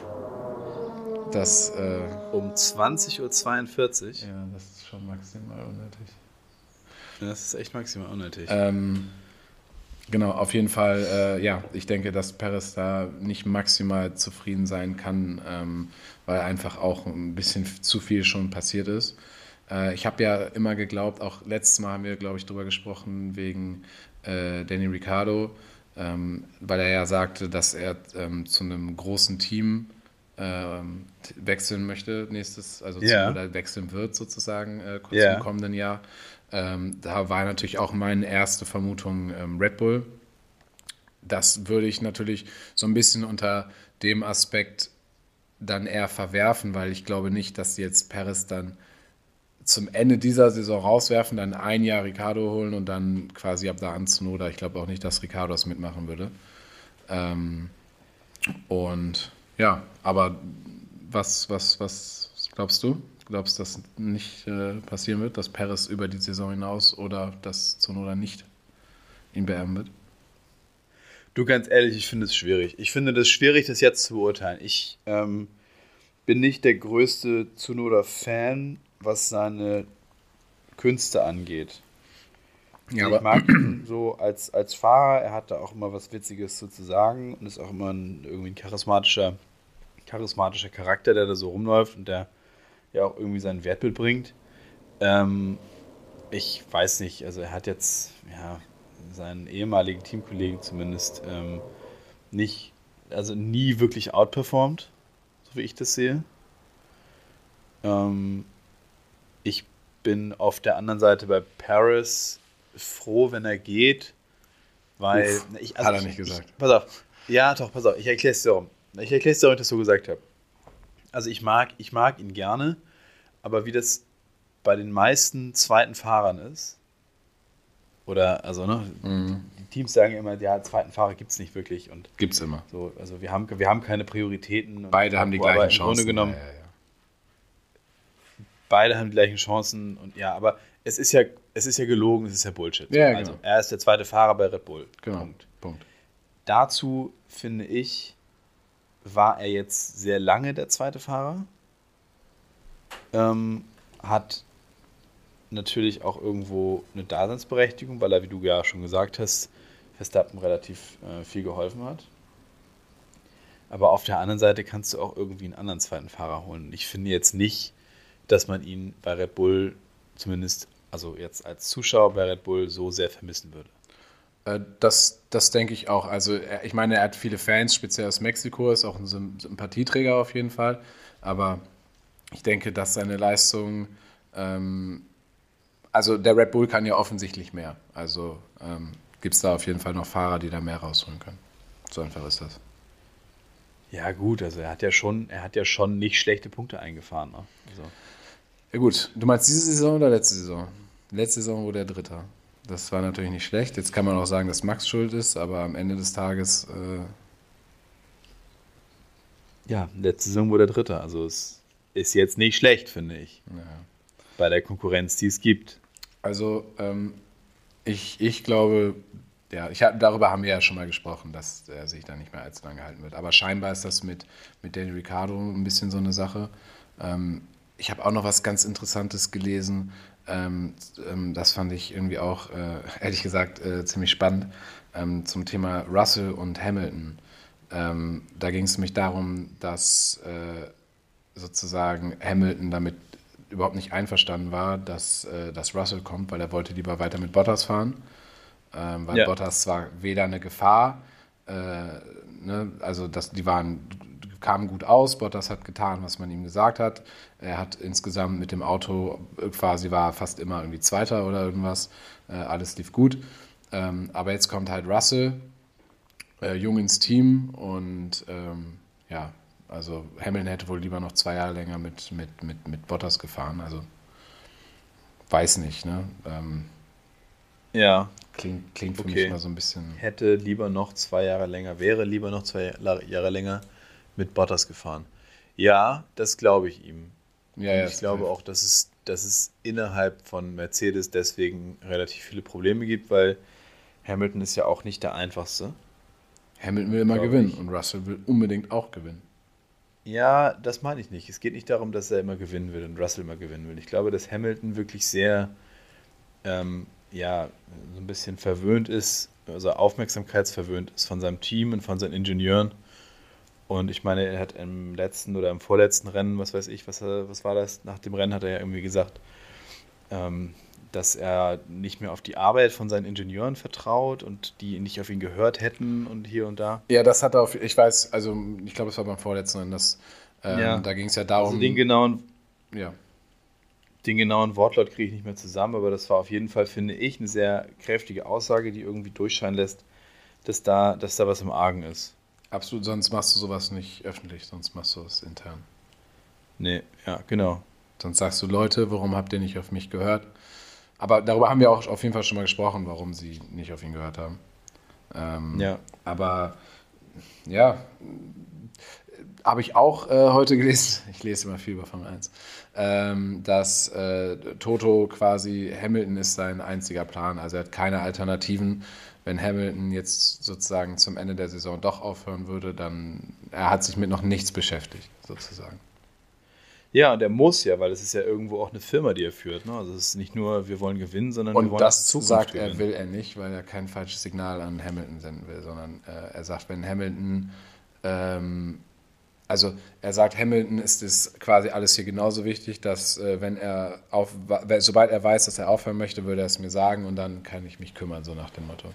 Das, äh,
Um zwanzig Uhr zweiundvierzig.
ja, das ist schon maximal unnötig.
Das ist echt maximal unnötig.
Ähm, genau, auf jeden Fall, äh, ja, ich denke, dass Perez da nicht maximal zufrieden sein kann, ähm, weil einfach auch ein bisschen zu viel schon passiert ist. Äh, ich habe ja immer geglaubt, auch letztes Mal haben wir, glaube ich, drüber gesprochen, wegen äh, Danny Ricciardo, ähm, weil er ja sagte, dass er ähm, zu einem großen Team ähm, wechseln möchte, nächstes, also
Ja.
zu, oder wechseln wird sozusagen äh, kurz
Ja.
im kommenden Jahr. Ähm, da war natürlich auch meine erste Vermutung ähm, Red Bull. Das würde ich natürlich so ein bisschen unter dem Aspekt dann eher verwerfen, weil ich glaube nicht, dass sie jetzt Perez dann zum Ende dieser Saison rauswerfen, dann ein Jahr Ricciardo holen und dann quasi ab da an Tsunoda. Ich glaube auch nicht, dass Ricciardo das mitmachen würde. Ähm, und ja, aber was, was, was glaubst du? Glaubst du, dass nicht äh, passieren wird, dass Perez über die Saison hinaus oder dass Tsunoda nicht ihn beerben wird?
Du, ganz ehrlich, ich finde es schwierig. Ich finde das schwierig, das jetzt zu beurteilen. Ich ähm, bin nicht der größte Tsunoda-Fan, was seine Künste angeht.
Ja,
ich
aber
mag ihn so als, als Fahrer. Er hat da auch immer was Witziges so zu sagen und ist auch immer ein, irgendwie ein charismatischer, charismatischer Charakter, der da so rumläuft und der ja auch irgendwie sein Wertbild bringt. Ähm, ich weiß nicht, also er hat jetzt ja seinen ehemaligen Teamkollegen zumindest ähm, nicht, also nie wirklich outperformed, so wie ich das sehe. Ähm, ich bin auf der anderen Seite bei Paris froh, wenn er geht, weil
Uff,
ich,
hat er
ich,
nicht gesagt.
Ich, pass auf, ja doch, pass auf, ich erkläre es dir warum. Ich erkläre es dir, warum ich das so gesagt habe. Also ich mag, ich mag ihn gerne, aber wie das bei den meisten zweiten Fahrern ist, oder, also, ne,
Mhm.
die Teams sagen immer, ja, zweiten Fahrer gibt es nicht wirklich und
Gibt's immer.
so, also wir haben, wir haben keine Prioritäten. Und
Beide haben die
aber
gleichen
im
Chancen.
Grunde genommen,
Ja, ja, ja.
beide haben die gleichen Chancen und ja, aber es ist ja, es ist ja gelogen, es ist ja Bullshit.
Ja, genau.
Also er ist der zweite Fahrer bei Red Bull.
Genau.
Punkt.
Punkt.
Dazu, finde ich, war er jetzt sehr lange der zweite Fahrer. Ähm, hat natürlich auch irgendwo eine Daseinsberechtigung, weil er, wie du ja schon gesagt hast, Verstappen relativ äh, viel geholfen hat. Aber auf der anderen Seite kannst du auch irgendwie einen anderen zweiten Fahrer holen. Ich finde jetzt nicht, dass man ihn bei Red Bull zumindest, also jetzt als Zuschauer bei Red Bull, so sehr vermissen würde.
Äh, Das, das denke ich auch. Also er, ich meine, er hat viele Fans, speziell aus Mexiko, ist auch ein Symp- Sympathieträger auf jeden Fall. Aber ich denke, dass seine Leistung, ähm, also der Red Bull kann ja offensichtlich mehr. Also ähm, gibt es da auf jeden Fall noch Fahrer, die da mehr rausholen können. So einfach ist das.
Ja gut, also er hat ja schon, er hat ja schon nicht schlechte Punkte eingefahren. Ne? Also,
Ja gut, du meinst diese Saison oder letzte Saison? Letzte Saison wurde er Dritter. Das war natürlich nicht schlecht. Jetzt kann man auch sagen, dass Max schuld ist, aber am Ende des Tages, äh,
ja, letzte Saison wurde er Dritter. Also es ist jetzt nicht schlecht, finde ich,
ja.
bei der Konkurrenz, die es gibt.
Also ähm, ich, ich glaube, ja, ich hab, darüber haben wir ja schon mal gesprochen, dass er sich da nicht mehr allzu lange halten wird. Aber scheinbar ist das mit, mit Danny Ricciardo ein bisschen so eine Sache. Ähm, ich habe auch noch was ganz Interessantes gelesen. Ähm, ähm, das fand ich irgendwie auch, äh, ehrlich gesagt, äh, ziemlich spannend. Ähm, zum Thema Russell und Hamilton. Ähm, da ging es nämlich darum, dass äh, sozusagen Hamilton damit überhaupt nicht einverstanden war, dass, äh, dass Russell kommt, weil er wollte lieber weiter mit Bottas fahren. Ähm, weil
Ja.
Bottas war weder eine Gefahr, äh, ne, also das, die waren, kamen gut aus, Bottas hat getan, was man ihm gesagt hat. Er hat insgesamt mit dem Auto quasi war fast immer irgendwie Zweiter oder irgendwas. Äh, alles lief gut. Ähm, aber jetzt kommt halt Russell, äh, jung ins Team und ähm, ja, also Hamilton hätte wohl lieber noch zwei Jahre länger mit, mit, mit, mit Bottas gefahren. Also weiß nicht, ne? Ähm,
Ja,
klingt, klingt für mich
okay.
mal so ein bisschen.
Hätte lieber noch zwei Jahre länger, wäre lieber noch zwei Jahre länger mit Bottas gefahren. Ja, das glaube ich ihm.
Ja,
Und
ja,
ich glaube
safe.
auch, dass es, dass es innerhalb von Mercedes deswegen relativ viele Probleme gibt, weil Hamilton ist ja auch nicht der einfachste,
Hamilton will immer
glaube
gewinnen
ich.
und Russell will unbedingt auch gewinnen.
Ja, das meine ich nicht. Es geht nicht darum, dass er immer gewinnen will und Russell immer gewinnen will. Ich glaube, dass Hamilton wirklich sehr, ähm, ja, so ein bisschen verwöhnt ist, also aufmerksamkeitsverwöhnt ist von seinem Team und von seinen Ingenieuren. Und ich meine, er hat im letzten oder im vorletzten Rennen, was weiß ich, was, er, was war das? Nach dem Rennen hat er ja irgendwie gesagt, ähm, dass er nicht mehr auf die Arbeit von seinen Ingenieuren vertraut und die nicht auf ihn gehört hätten und hier und da.
Ja, das hat er auf, ich weiß, also ich glaube, es war beim vorletzten Rennen, das, ähm,
Ja,
da ging es ja
also den
darum,
genauen,
ja,
den genauen Wortlaut kriege ich nicht mehr zusammen, aber das war auf jeden Fall, finde ich, eine sehr kräftige Aussage, die irgendwie durchscheinen lässt, dass da, dass da was im Argen ist.
absolut, sonst machst du sowas nicht öffentlich, sonst machst du es intern.
Nee, ja, genau.
Sonst sagst du, Leute, warum habt ihr nicht auf mich gehört? Aber darüber haben wir auch auf jeden Fall schon mal gesprochen, warum sie nicht auf ihn gehört haben. Ähm,
Ja,
aber ja, habe ich auch äh, heute gelesen, ich lese immer viel über Formel eins, ähm, dass äh, Toto quasi, Hamilton ist sein einziger Plan, also er hat keine Alternativen. Wenn Hamilton jetzt sozusagen zum Ende der Saison doch aufhören würde, dann, er hat sich mit noch nichts beschäftigt, sozusagen.
ja, und er muss ja, weil es ist ja irgendwo auch eine Firma, die er führt. Ne? Also es ist nicht nur, wir wollen gewinnen, sondern wir
Und
wollen auch in
das
Zukunft
sagt er,
gewinnen.
will er nicht, weil er kein falsches Signal an Hamilton senden will, sondern äh, er sagt, wenn Hamilton, ähm, also er sagt, Hamilton ist es quasi alles hier genauso wichtig, dass äh, wenn er auf, sobald er weiß, dass er aufhören möchte, würde er es mir sagen und dann kann ich mich kümmern, so nach dem Motto.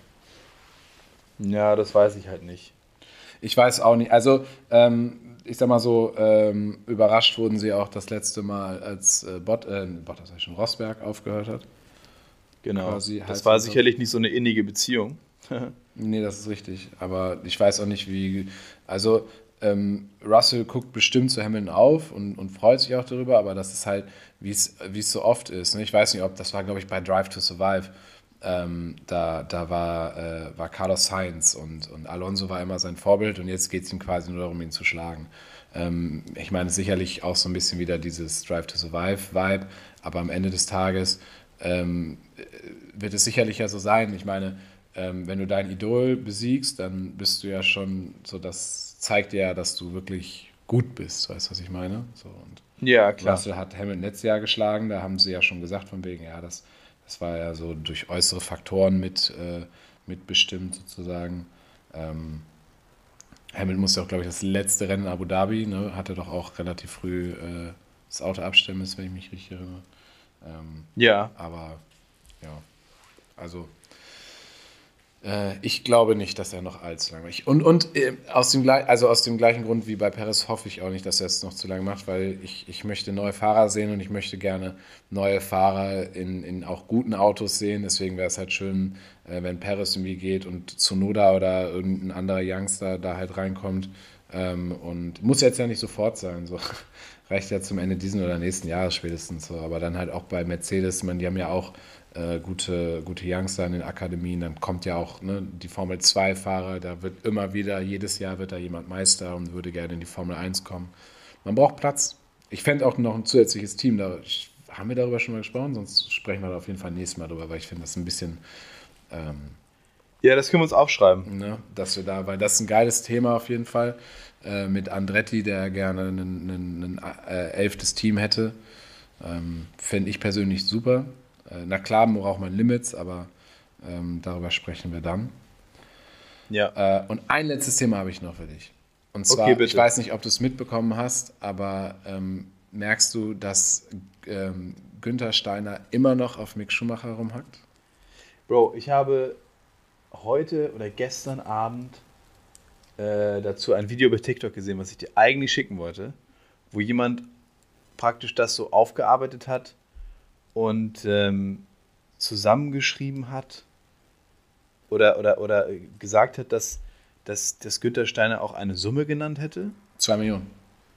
Ja, das weiß ich halt nicht.
Ich weiß auch nicht, also ähm, ich sag mal so, ähm, überrascht wurden sie auch das letzte Mal, als äh, Bot, äh, Bot, das heißt schon Rosberg aufgehört hat,
Genau.
quasi
Das
Hals
war
über Kopf.
sicherlich nicht so eine innige Beziehung.
Nee, das ist richtig. Aber ich weiß auch nicht, wie. Also, ähm, Russell guckt bestimmt zu Hamilton auf und, und freut sich auch darüber, aber das ist halt, wie es wie es so oft ist. Ne? Ich weiß nicht, ob das war, glaube ich, bei Drive to Survive. Ähm, da da war, äh, war Carlos Sainz und, und Alonso war immer sein Vorbild und jetzt geht es ihm quasi nur darum, ihn zu schlagen. Ähm, ich meine, sicherlich auch so ein bisschen wieder dieses Drive to Survive-Vibe, aber am Ende des Tages ähm, wird es sicherlich ja so sein. Ich meine, ähm, wenn du dein Idol besiegst, dann bist du ja schon so, das zeigt dir ja, dass du wirklich gut bist, weißt du, was ich meine? So, und
Ja, klar.
Russell hat Hamilton letztes Jahr geschlagen, da haben sie ja schon gesagt, von wegen, ja, das, das war ja so durch äußere Faktoren mit, äh, mitbestimmt sozusagen. Ähm, Hamilton musste auch, glaube ich, das letzte Rennen in Abu Dhabi, ne, hatte doch auch relativ früh äh, das Auto abstimmen müssen, wenn ich mich richtig erinnere. Ähm,
Ja.
aber ja, also Äh, ich glaube nicht, dass er noch allzu lange macht. Und, und äh, aus, dem, gleich- also aus dem gleichen Grund wie bei Perez hoffe ich auch nicht, dass er es noch zu lange macht, weil ich, ich möchte neue Fahrer sehen und ich möchte gerne neue Fahrer in, in auch guten Autos sehen. Deswegen wäre es halt schön, äh, wenn Perez irgendwie geht und Tsunoda oder irgendein anderer Youngster da halt reinkommt. Ähm, und muss jetzt ja nicht sofort sein. So. Reicht ja zum Ende diesen oder nächsten Jahres spätestens. So. Aber dann halt auch bei Mercedes, man, die haben ja auch äh, gute, gute Youngster in den Akademien, dann kommt ja auch ne, die Formel zwei Fahrer, da wird immer wieder, jedes Jahr wird da jemand Meister und würde gerne in die Formel eins kommen. Man braucht Platz. Ich fände auch noch ein zusätzliches Team, da haben wir darüber schon mal gesprochen, sonst sprechen wir da auf jeden Fall nächstes Mal drüber, weil ich finde das ein bisschen, ähm,
Ja, das können wir uns aufschreiben.
ne, dass wir da, weil das ist ein geiles Thema auf jeden Fall, äh, mit Andretti, der gerne ein, ein, ein äh, elftes Team hätte. Ähm, Finde ich persönlich super. Äh, na klar, man braucht man Limits, aber ähm, darüber sprechen wir dann.
Ja.
Äh, und ein letztes Thema habe ich noch für dich. Und
Okay,
zwar, ich
bitte.
weiß nicht, ob du es mitbekommen hast, aber ähm, merkst du, dass ähm, Günther Steiner immer noch auf Mick Schumacher rumhackt?
Bro, ich habe heute oder gestern Abend äh, dazu ein Video bei TikTok gesehen, was ich dir eigentlich schicken wollte, wo jemand praktisch das so aufgearbeitet hat und ähm, zusammengeschrieben hat oder, oder, oder gesagt hat, dass, dass, dass Günther Steiner auch eine Summe genannt hätte.
Zwei Millionen.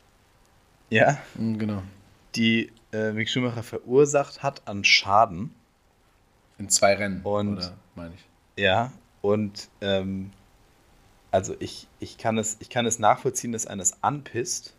Ja.
Mhm, genau.
Die äh, Mick Schumacher verursacht hat an Schaden.
In zwei Rennen,
Und
oder meine ich?
ja, und ähm, also ich, ich, kann es, ich kann es nachvollziehen, dass eines anpisst,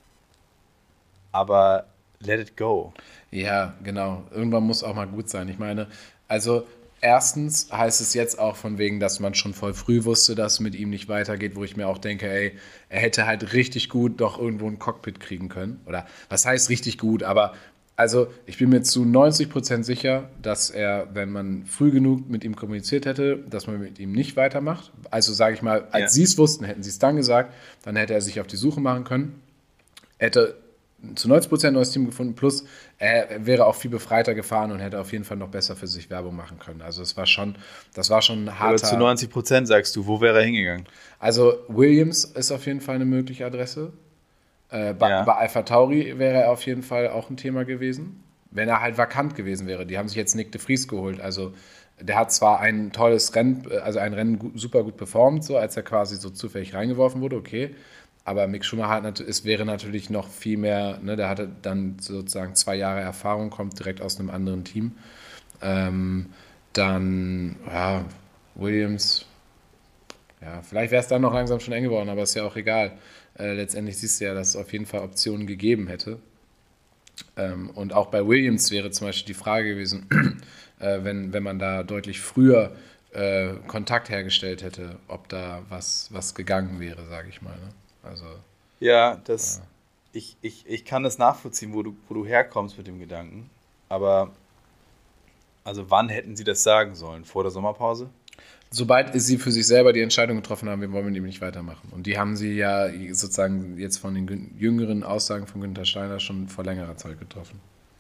aber let it go.
Ja, genau. Irgendwann muss auch mal gut sein. Ich meine, also erstens heißt es jetzt auch von wegen, dass man schon voll früh wusste, dass es mit ihm nicht weitergeht, wo ich mir auch denke, ey, er hätte halt richtig gut doch irgendwo ein Cockpit kriegen können. Oder was heißt richtig gut, aber also ich bin mir zu neunzig Prozent sicher, dass er, wenn man früh genug mit ihm kommuniziert hätte, dass man mit ihm nicht weitermacht. Also sage ich mal, als
Ja.
sie es wussten, hätten sie es dann gesagt, dann hätte er sich auf die Suche machen können. Hätte zu neunzig Prozent neues Team gefunden, plus er wäre auch viel befreiter gefahren und hätte auf jeden Fall noch besser für sich Werbung machen können. Also es war schon, das war schon ein
Aber
harter...
zu neunzig Prozent sagst du, wo wäre er hingegangen?
Also Williams ist auf jeden Fall eine mögliche Adresse. Äh, bei,
Ja.
bei AlphaTauri wäre er auf jeden Fall auch ein Thema gewesen, wenn er halt vakant gewesen wäre. Die haben sich jetzt Nick de Vries geholt. Also der hat zwar ein tolles Rennen, also ein Rennen gut, super gut performt, so als er quasi so zufällig reingeworfen wurde, okay. Aber Mick Schumacher hat nat- es wäre natürlich noch viel mehr, ne, der hatte dann sozusagen zwei Jahre Erfahrung, kommt direkt aus einem anderen Team. Ähm, dann, ja, Williams, ja, vielleicht wäre es dann noch langsam schon eng geworden, aber ist ja auch egal. Äh, letztendlich siehst du ja, dass es auf jeden Fall Optionen gegeben hätte. Ähm, und auch bei Williams wäre zum Beispiel die Frage gewesen, äh, wenn, wenn man da deutlich früher äh, Kontakt hergestellt hätte, ob da was, was gegangen wäre, sage ich mal. Ne? Also,
Ja, das, ich, ich, ich kann das nachvollziehen, wo du, wo du herkommst mit dem Gedanken. Aber, also wann hätten sie das sagen sollen? Vor der Sommerpause?
sobald sie für sich selber die Entscheidung getroffen haben, wir wollen mit ihm nicht weitermachen. Und die haben sie ja sozusagen jetzt von den gün- jüngeren Aussagen von Günther Steiner schon vor längerer Zeit getroffen.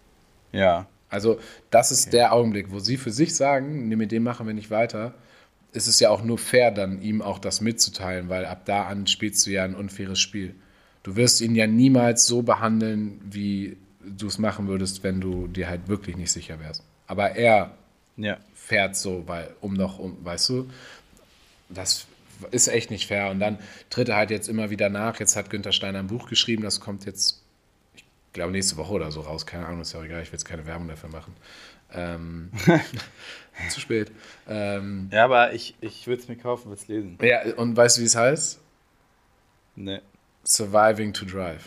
Ja.
Also das ist der Augenblick, wo sie für sich sagen, nee, mit dem machen wir nicht weiter. Ist es ja auch nur fair, dann ihm auch das mitzuteilen, weil ab da an spielst du ja ein unfaires Spiel. Du wirst ihn ja niemals so behandeln, wie du es machen würdest, wenn du dir halt wirklich nicht sicher wärst. Aber er
Ja.
fährt so, weil um noch, um, weißt du, das ist echt nicht fair. Und dann tritt er halt jetzt immer wieder nach. Jetzt hat Günther Steiner ein Buch geschrieben, das kommt jetzt, ich glaube, nächste Woche oder so raus. Keine Ahnung, ist ja auch egal, ich will jetzt keine Werbung dafür machen. Ähm, zu spät. Ähm,
Ja, aber ich, ich würde es mir kaufen, würde es lesen.
ja, und weißt du, wie es heißt?
Nee.
Surviving to Drive.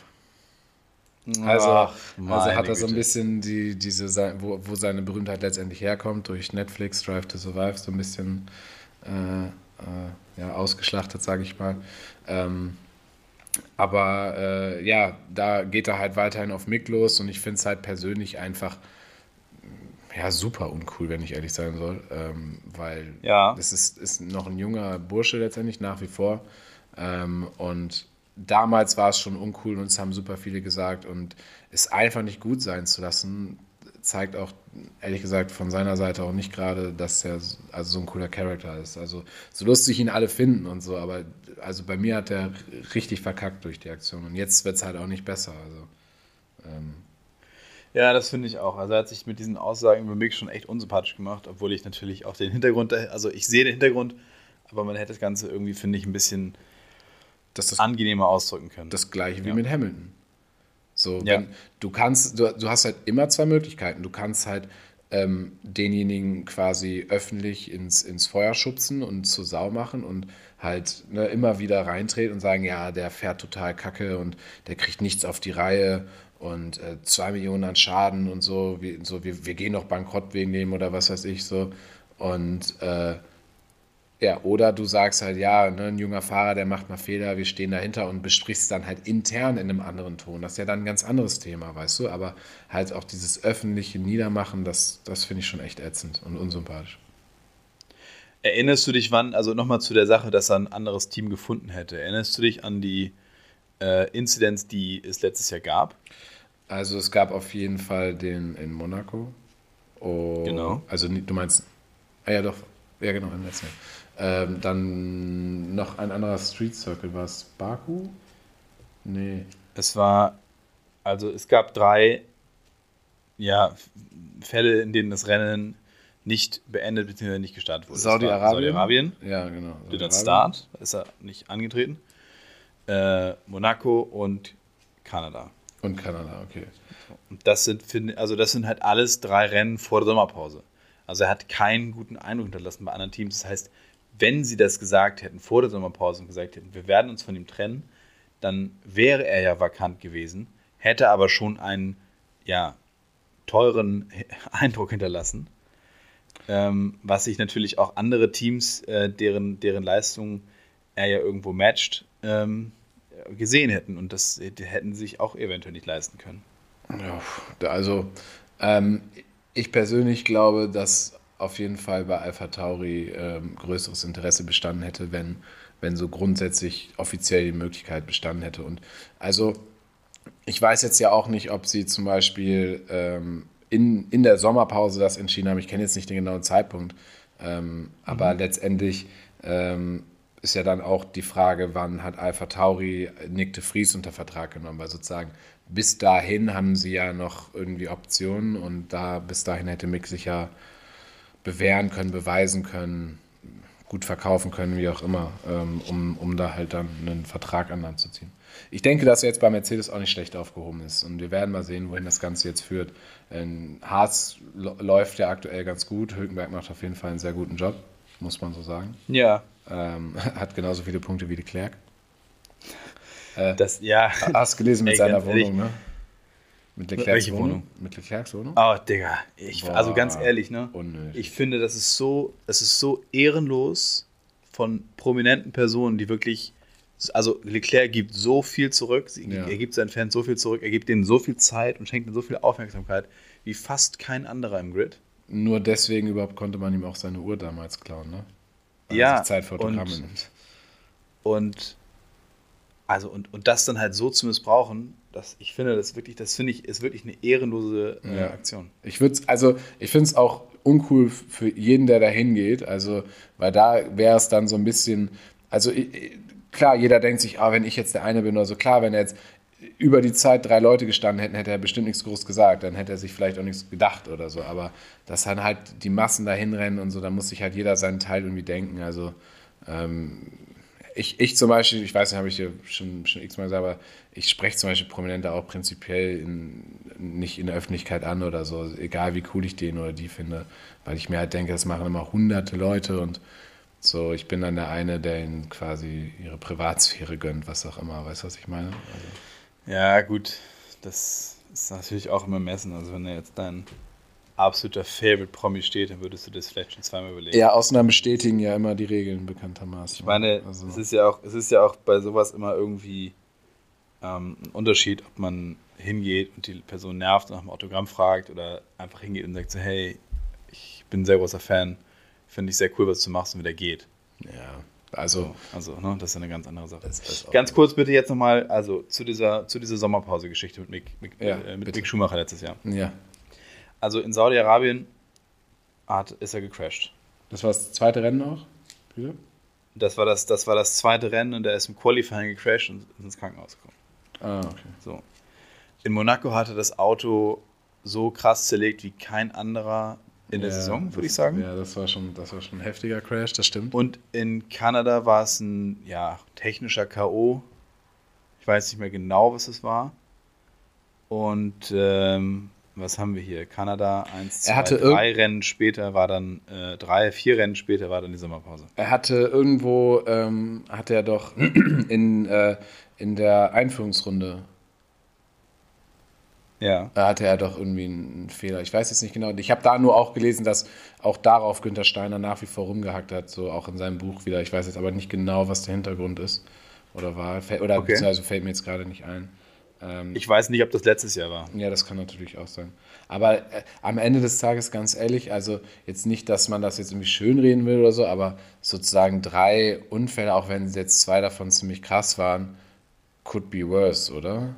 Also,
Ach,
also hat
meine
er so ein
Güte.
bisschen die, diese, sein- wo, wo seine Berühmtheit letztendlich herkommt, durch Netflix, Drive to Survive, so ein bisschen äh, äh, ja, ausgeschlachtet, sage ich mal. Ähm, aber äh, ja, da geht er halt weiterhin auf Mick los und ich finde es halt persönlich einfach ja, super uncool, wenn ich ehrlich sein soll, ähm, weil
Ja.
es ist, ist noch ein junger Bursche letztendlich nach wie vor ähm, und damals war es schon uncool und es haben super viele gesagt und es einfach nicht gut sein zu lassen, zeigt auch, ehrlich gesagt, von seiner Seite auch nicht gerade, dass er so- also so ein cooler Charakter ist. Also so lustig ihn alle finden und so, aber also bei mir hat er richtig verkackt durch die Aktion und jetzt wird es halt auch nicht besser. Also ähm,
Ja, das finde ich auch. Also er hat sich mit diesen Aussagen über mich schon echt unsympathisch gemacht, obwohl ich natürlich auch den Hintergrund, da- also ich sehe den Hintergrund, aber man hätte das Ganze irgendwie, finde ich, ein bisschen
das ist
angenehmer ausdrücken können.
das gleiche wie
Ja.
mit Hamilton. So,
Ja.
wenn du kannst, du, du hast halt immer zwei Möglichkeiten. Du kannst halt ähm, denjenigen quasi öffentlich ins, ins Feuer schubsen und zur Sau machen und halt ne, immer wieder reintreten und sagen, ja, der fährt total kacke und der kriegt nichts auf die Reihe und äh, zwei Millionen an Schaden und so, wie, so wir, wir gehen doch bankrott wegen dem oder was weiß ich so. Und äh, Ja, oder du sagst halt, ja, ne, ein junger Fahrer, der macht mal Fehler, wir stehen dahinter und besprichst dann halt intern in einem anderen Ton. Das ist ja dann ein ganz anderes Thema, weißt du? Aber halt auch dieses öffentliche Niedermachen, das, das finde ich schon echt ätzend und unsympathisch.
Erinnerst du dich wann, also nochmal zu der Sache, dass er ein anderes Team gefunden hätte, erinnerst du dich an die äh, Inzidenz, die es letztes Jahr gab?
Also es gab auf jeden Fall den in Monaco. Oh,
Genau.
also du meinst, ah ja doch, ja genau, im letzten Jahr. Ähm, dann noch ein anderer Street Circle, war es Baku? Nee.
Es war, also es gab drei ja, Fälle, in denen das Rennen nicht beendet bzw. nicht gestartet wurde.
Saudi-Arabien?
Saudi-Arabien,
Ja, genau.
did not start, da ist er nicht angetreten. Äh, Monaco und Kanada.
Und Kanada, okay.
Und das sind, also das sind halt alles drei Rennen vor der Sommerpause. Also er hat keinen guten Eindruck hinterlassen bei anderen Teams. Das heißt, wenn sie das gesagt hätten, vor der Sommerpause und gesagt hätten, wir werden uns von ihm trennen, dann wäre er ja vakant gewesen, hätte aber schon einen, ja, teuren Eindruck hinterlassen, ähm, was sich natürlich auch andere Teams, äh, deren, deren Leistung er ja irgendwo matcht, ähm, gesehen hätten und das hätten sie sich auch eventuell nicht leisten können.
Ja, also ähm, ich persönlich glaube, dass auf jeden Fall bei AlphaTauri ähm, größeres Interesse bestanden hätte, wenn, wenn so grundsätzlich offiziell die Möglichkeit bestanden hätte. Und also ich weiß jetzt ja auch nicht, ob sie zum Beispiel ähm, in, in der Sommerpause das entschieden haben. Ich kenne jetzt nicht den genauen Zeitpunkt, ähm, aber mhm. letztendlich ähm, ist ja dann auch die Frage, wann hat AlphaTauri Nyck de Vries unter Vertrag genommen, weil sozusagen bis dahin haben sie ja noch irgendwie Optionen und da bis dahin hätte Mick sich ja bewähren können, beweisen können, gut verkaufen können, wie auch immer, ähm, um, um da halt dann einen Vertrag an Land zu ziehen. Ich denke, dass er jetzt bei Mercedes auch nicht schlecht aufgehoben ist und wir werden mal sehen, wohin das Ganze jetzt führt. Ähm, Haas l- läuft ja aktuell ganz gut, Hülkenberg macht auf jeden Fall einen sehr guten Job, muss man so sagen.
Ja.
Ähm, hat genauso viele Punkte wie Leclerc. Äh,
das, ja.
Hast du gelesen mit
Ey,
seiner
ganz
Wohnung,
ehrlich.
ne? Mit Leclercs
Welche
Wohnung?
Wohnung?
Mit Leclercs Wohnung?
Oh, Digga. Ich,
Boah,
also ganz ehrlich, ne?
unnötig.
Ich finde, das ist so, das ist so ehrenlos von prominenten Personen, die wirklich, also Leclerc gibt so viel zurück, sie,
Ja.
er gibt seinen Fans so viel zurück, er gibt denen so viel Zeit und schenkt ihnen so viel Aufmerksamkeit, wie fast kein anderer im Grid.
Nur deswegen überhaupt konnte man ihm auch seine Uhr damals klauen, ne? Weil
Ja,
er sich Zeit für Autogramme
und-
nimmt.
Und also und, und das dann halt so zu missbrauchen, das, ich finde, das wirklich, das finde ich, ist wirklich eine ehrenlose äh,
Ja.
Aktion.
Ich würde also ich finde es auch uncool für jeden, der da hingeht, also weil da wäre es dann so ein bisschen, also ich, klar, jeder denkt sich, ah, wenn ich jetzt der eine bin oder so, klar, wenn er jetzt über die Zeit drei Leute gestanden hätten, hätte er bestimmt nichts groß gesagt, dann hätte er sich vielleicht auch nichts gedacht oder so, aber dass dann halt die Massen da hinrennen und so, da muss sich halt jeder seinen Teil irgendwie denken, also ähm, ich, ich zum Beispiel, ich weiß nicht, habe ich dir schon, schon x-mal gesagt, aber ich spreche zum Beispiel Prominente auch prinzipiell in, nicht in der Öffentlichkeit an oder so, egal wie cool ich den oder die finde, weil ich mir halt denke, das machen immer hunderte Leute und so, ich bin dann der eine, der ihnen quasi ihre Privatsphäre gönnt, was auch immer, weißt du, was ich meine? Also,
Ja, gut, das ist natürlich auch immer Messen. Also wenn da jetzt dein absoluter Favorite-Promi steht, dann würdest du das vielleicht schon zweimal überlegen.
ja, Ausnahmen bestätigen ja immer die Regeln bekanntermaßen.
Ich meine,
also,
es ist ja auch, es ist ja auch bei sowas immer irgendwie ähm, ein Unterschied, ob man hingeht und die Person nervt und nach dem Autogramm fragt oder einfach hingeht und sagt so, hey, ich bin ein sehr großer Fan, finde ich sehr cool, was du machst und wieder geht.
ja, also,
Also, ne, das ist eine ganz andere Sache.
das ist auch-
Ganz kurz bitte jetzt nochmal, also zu dieser, zu dieser Sommerpause-Geschichte mit Mick, Mick,
Ja,
äh, mit
bitte.
Mick Schumacher letztes Jahr.
ja,
Also in Saudi-Arabien hat, ist er gecrashed.
das war das zweite Rennen auch, wieder?
Das war das, das war das zweite Rennen und er ist im Qualifying gecrashed und ist ins Krankenhaus gekommen.
Ah, okay.
So. In Monaco hatte das Auto so krass zerlegt wie kein anderer in der
Ja,
Saison, würde
das-
ich sagen.
Ja, das war schon, das war schon ein heftiger Crash, das stimmt.
Und in Kanada war es ein ja, technischer K O. Ich weiß nicht mehr genau, was es war. Und ähm, was haben wir hier? Kanada, eins, zwei,
Er hatte
drei Rennen später war dann, äh, drei, vier Rennen später war dann die Sommerpause.
Er hatte irgendwo, ähm, hat er doch in, äh, in der Einführungsrunde
Ja.
Da hatte er doch irgendwie einen Fehler. Ich weiß jetzt nicht genau. Ich habe da nur auch gelesen, dass auch darauf Günther Steiner nach wie vor rumgehackt hat, so auch in seinem Buch wieder. Ich weiß jetzt aber nicht genau, was der Hintergrund ist oder war. Oder
Okay.
beziehungsweise fällt mir jetzt gerade nicht ein. Ähm,
Ich weiß nicht, ob das letztes Jahr war.
ja, das kann natürlich auch sein. Aber äh, am Ende des Tages, ganz ehrlich, also jetzt nicht, dass man das jetzt irgendwie schönreden will oder so, aber sozusagen drei Unfälle, auch wenn jetzt zwei davon ziemlich krass waren, could be worse, oder?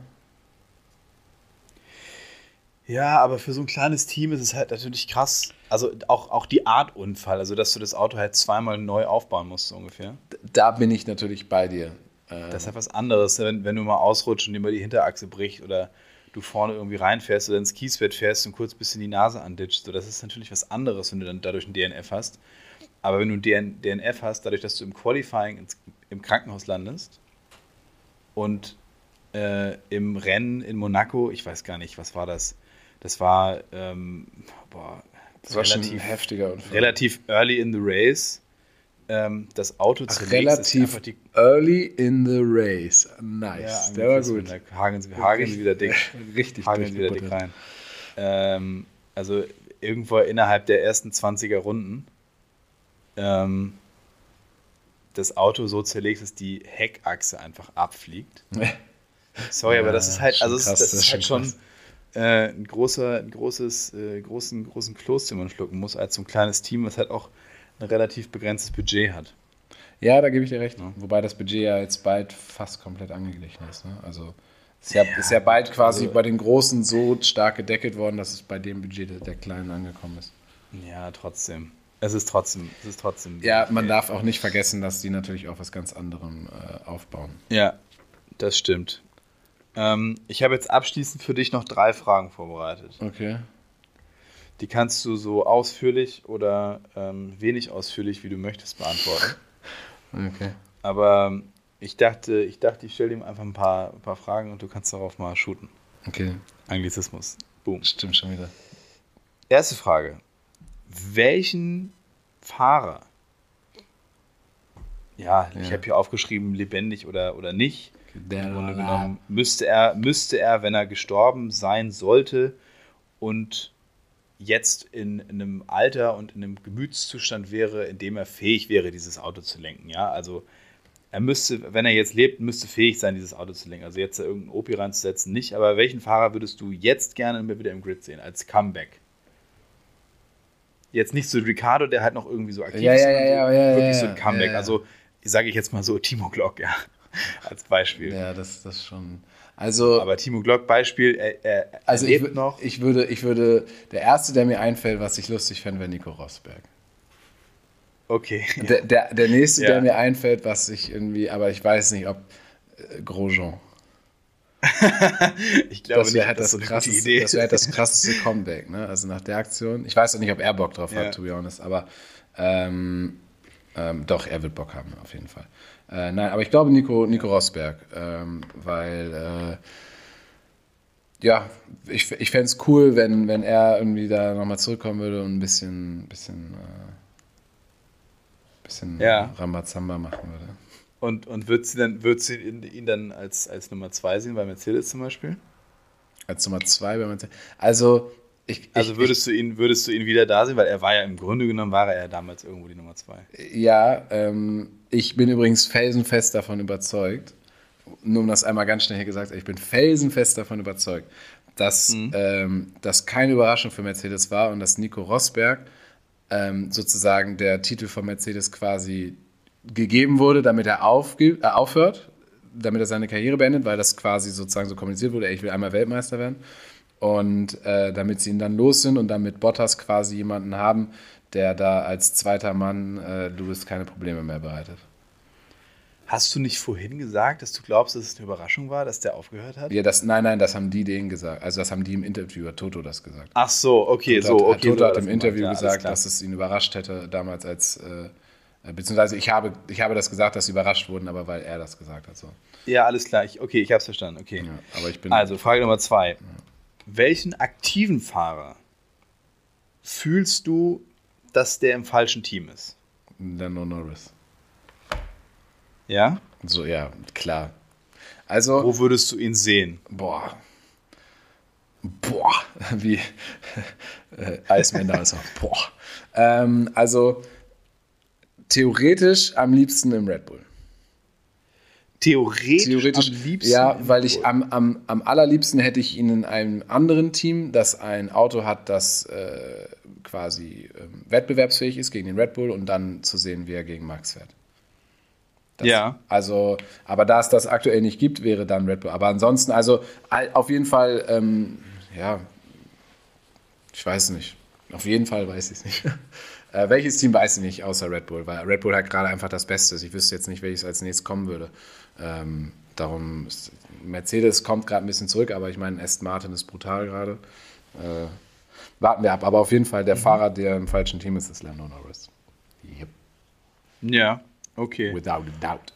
Ja, aber für so ein kleines Team ist es halt natürlich krass. Also auch, auch die Art Unfall, also dass du das Auto halt zweimal neu aufbauen musst, so ungefähr.
Da bin ich natürlich bei dir. Ähm,
Das ist halt was anderes, wenn, wenn du mal ausrutscht und dir mal die Hinterachse bricht oder du vorne irgendwie reinfährst oder ins Kiesbett fährst und kurz ein bisschen die Nase anditscht. So, das ist natürlich was anderes, wenn du dann dadurch ein D N F hast. Aber wenn du ein D N F hast, dadurch, dass du im Qualifying ins, im Krankenhaus landest und äh, im Rennen in Monaco, ich weiß gar nicht, was war das? Das war, ähm, boah,
das war schon ein
relativ,
heftiger Unfall.
relativ early in the race. Ähm, das Auto
Ach,
zerlegst, ist
relativ
einfach die,
early in the race. Nice.
ja,
Der war
Anglizismen,
gut.
da hageln sie, hageln sie wieder dick.
Richtig
Hageln sie wieder dick
durchgebuttert.
rein. Ähm, also irgendwo innerhalb der ersten zwanziger Runden ähm, das Auto so zerlegt, dass die Heckachse einfach abfliegt. Sorry,
Ja,
aber das ist halt,
schon
also es-
krass,
das
das
ist
ist
halt
schon
schon äh, ein großer, ein großes, äh, großen, großen Kloß, den man schlucken muss, als so ein kleines Team, was halt auch ein relativ begrenztes Budget hat.
Ja, da gebe ich dir recht.
Ja.
Wobei das Budget ja jetzt bald fast komplett angeglichen ist. Ne? Also ist ja, ist ja bald quasi
also-
bei den Großen so stark gedeckelt worden, dass es bei dem Budget der, der Kleinen angekommen ist.
Ja, trotzdem. Es ist trotzdem, es ist trotzdem.
Ja, man darf auch nicht vergessen, dass die natürlich auch was ganz anderem äh, aufbauen.
Ja, das stimmt. Ähm, ich habe jetzt abschließend für dich noch drei Fragen vorbereitet.
Okay.
Die kannst du so ausführlich oder ähm, wenig ausführlich, wie du möchtest, beantworten.
Okay.
Aber ich dachte, ich dachte, ich stelle ihm einfach ein paar, ein paar Fragen und du kannst darauf mal shooten.
Okay.
Anglizismus. Boom.
Stimmt schon wieder.
Erste Frage. Welchen Fahrer, ja, ich
Ja.
habe hier aufgeschrieben, lebendig oder, oder nicht,
Der
im Grunde genommen müsste er, müsste er, wenn er gestorben sein sollte und jetzt in, in einem Alter und in einem Gemütszustand wäre, in dem er fähig wäre, dieses Auto zu lenken. Ja, also er müsste, wenn er jetzt lebt, müsste fähig sein, dieses Auto zu lenken. Also jetzt da irgendeinen Opi reinzusetzen, nicht. Aber welchen Fahrer würdest du jetzt gerne mal wieder im Grid sehen, als Comeback? Jetzt nicht so Ricardo, der halt noch irgendwie so aktiv
Ja,
ist,
ja,
sondern
ja,
so,
ja, ja,
wirklich
ja,
so ein Comeback.
ja, ja.
Also sage ich jetzt mal so Timo Glock, ja, als Beispiel.
Ja, das das schon. Also,
Aber Timo Glock, Beispiel, er, er, er
also ich,
lebt
wür-
noch.
ich würde, ich würde, der erste, der mir einfällt, was ich lustig fände, wäre Nico Rosberg.
Okay.
Der, der, der nächste,
Ja.
der mir einfällt, was ich irgendwie, aber ich weiß nicht, ob äh, Grosjean.
Ich glaube
Das
nicht,
wäre halt
dass
das,
so eine gute
krasseste,
Idee
das wäre halt das krasseste Comeback, ne? Also nach der Aktion. Ich weiß auch nicht, ob er Bock drauf
Ja.
hat, to be honest, aber ähm, ähm, doch, er wird Bock haben, auf jeden Fall. Äh, nein, aber ich glaube Nico, Nico Rosberg, ähm, weil äh, ja, ich, ich fände es cool, wenn, wenn er irgendwie da nochmal zurückkommen würde und ein bisschen, bisschen, äh, bisschen
Ja.
Rambazamba machen würde.
Und, und wird sie dann, wird sie ihn, ihn dann als, als Nummer zwei sehen, bei Mercedes zum Beispiel?
Als Nummer zwei bei Mercedes. Also, ich,
Also
ich,
würdest du ihn, würdest du ihn wieder da sehen, weil er war ja im Grunde genommen, war er ja damals irgendwo die Nummer zwei.
Ja, ähm, ich bin übrigens felsenfest davon überzeugt, nur um das einmal ganz schnell hier gesagt, ich bin felsenfest davon überzeugt, dass ähm, das keine Überraschung für Mercedes war und dass Nico Rosberg ähm, sozusagen der Titel von Mercedes quasi gegeben wurde, damit er aufge- äh, aufhört, damit er seine Karriere beendet, weil das quasi sozusagen so kommuniziert wurde, ey, ich will einmal Weltmeister werden. Und äh, damit sie ihn dann los sind und damit Bottas quasi jemanden haben, der da als zweiter Mann äh, Lewis keine Probleme mehr bereitet.
Hast du nicht vorhin gesagt, dass du glaubst, dass es eine Überraschung war, dass der aufgehört hat?
Ja, das, nein, nein, das haben die denen gesagt. Also das haben die im Interview, hat Toto das gesagt.
Ach so, okay,
Toto
so,
hat,
okay.
Toto
so
hat
das
im
gemeint,
Interview
ja, alles
gesagt,
klar.
dass es ihn überrascht hätte damals als, äh, beziehungsweise ich habe, ich habe das gesagt, dass sie überrascht wurden, aber weil er das gesagt hat. So.
Ja, alles klar. Ich, okay, ich hab's verstanden. Okay.
Ja, aber ich bin
Also, Frage Nummer zwei. Welchen aktiven Fahrer fühlst du, dass der im falschen Team ist?
Lando Norris.
Ja?
So, ja, klar. Also,
Wo würdest du ihn sehen?
boah. Boah, wie äh, Iceman damals auch. Boah. Ähm, also theoretisch am liebsten im Red Bull.
Theoretisch,
Theoretisch,
am liebsten
ja,
im
weil
Red
ich
Bull.
am, am, am allerliebsten hätte ich ihn in einem anderen Team, das ein Auto hat, das äh, quasi ähm, wettbewerbsfähig ist gegen den Red Bull und dann zu sehen, wie er gegen Max fährt. Das,
Ja.
Also, aber da es das aktuell nicht gibt, wäre dann Red Bull. Aber ansonsten, also all- auf jeden Fall, ähm, ja, ich weiß nicht. Auf jeden Fall weiß ich es nicht. äh, welches Team weiß ich nicht, außer Red Bull, weil Red Bull hat gerade einfach das Beste. Ich wüsste jetzt nicht, welches als nächstes kommen würde. Ähm, darum, ist, Mercedes kommt gerade ein bisschen zurück, aber ich meine, Aston Martin ist brutal gerade. Äh, warten wir ab. Aber auf jeden Fall, der mhm. Fahrer, der im falschen Team ist, ist Lando Norris. Yep.
Ja, okay.
Without a doubt.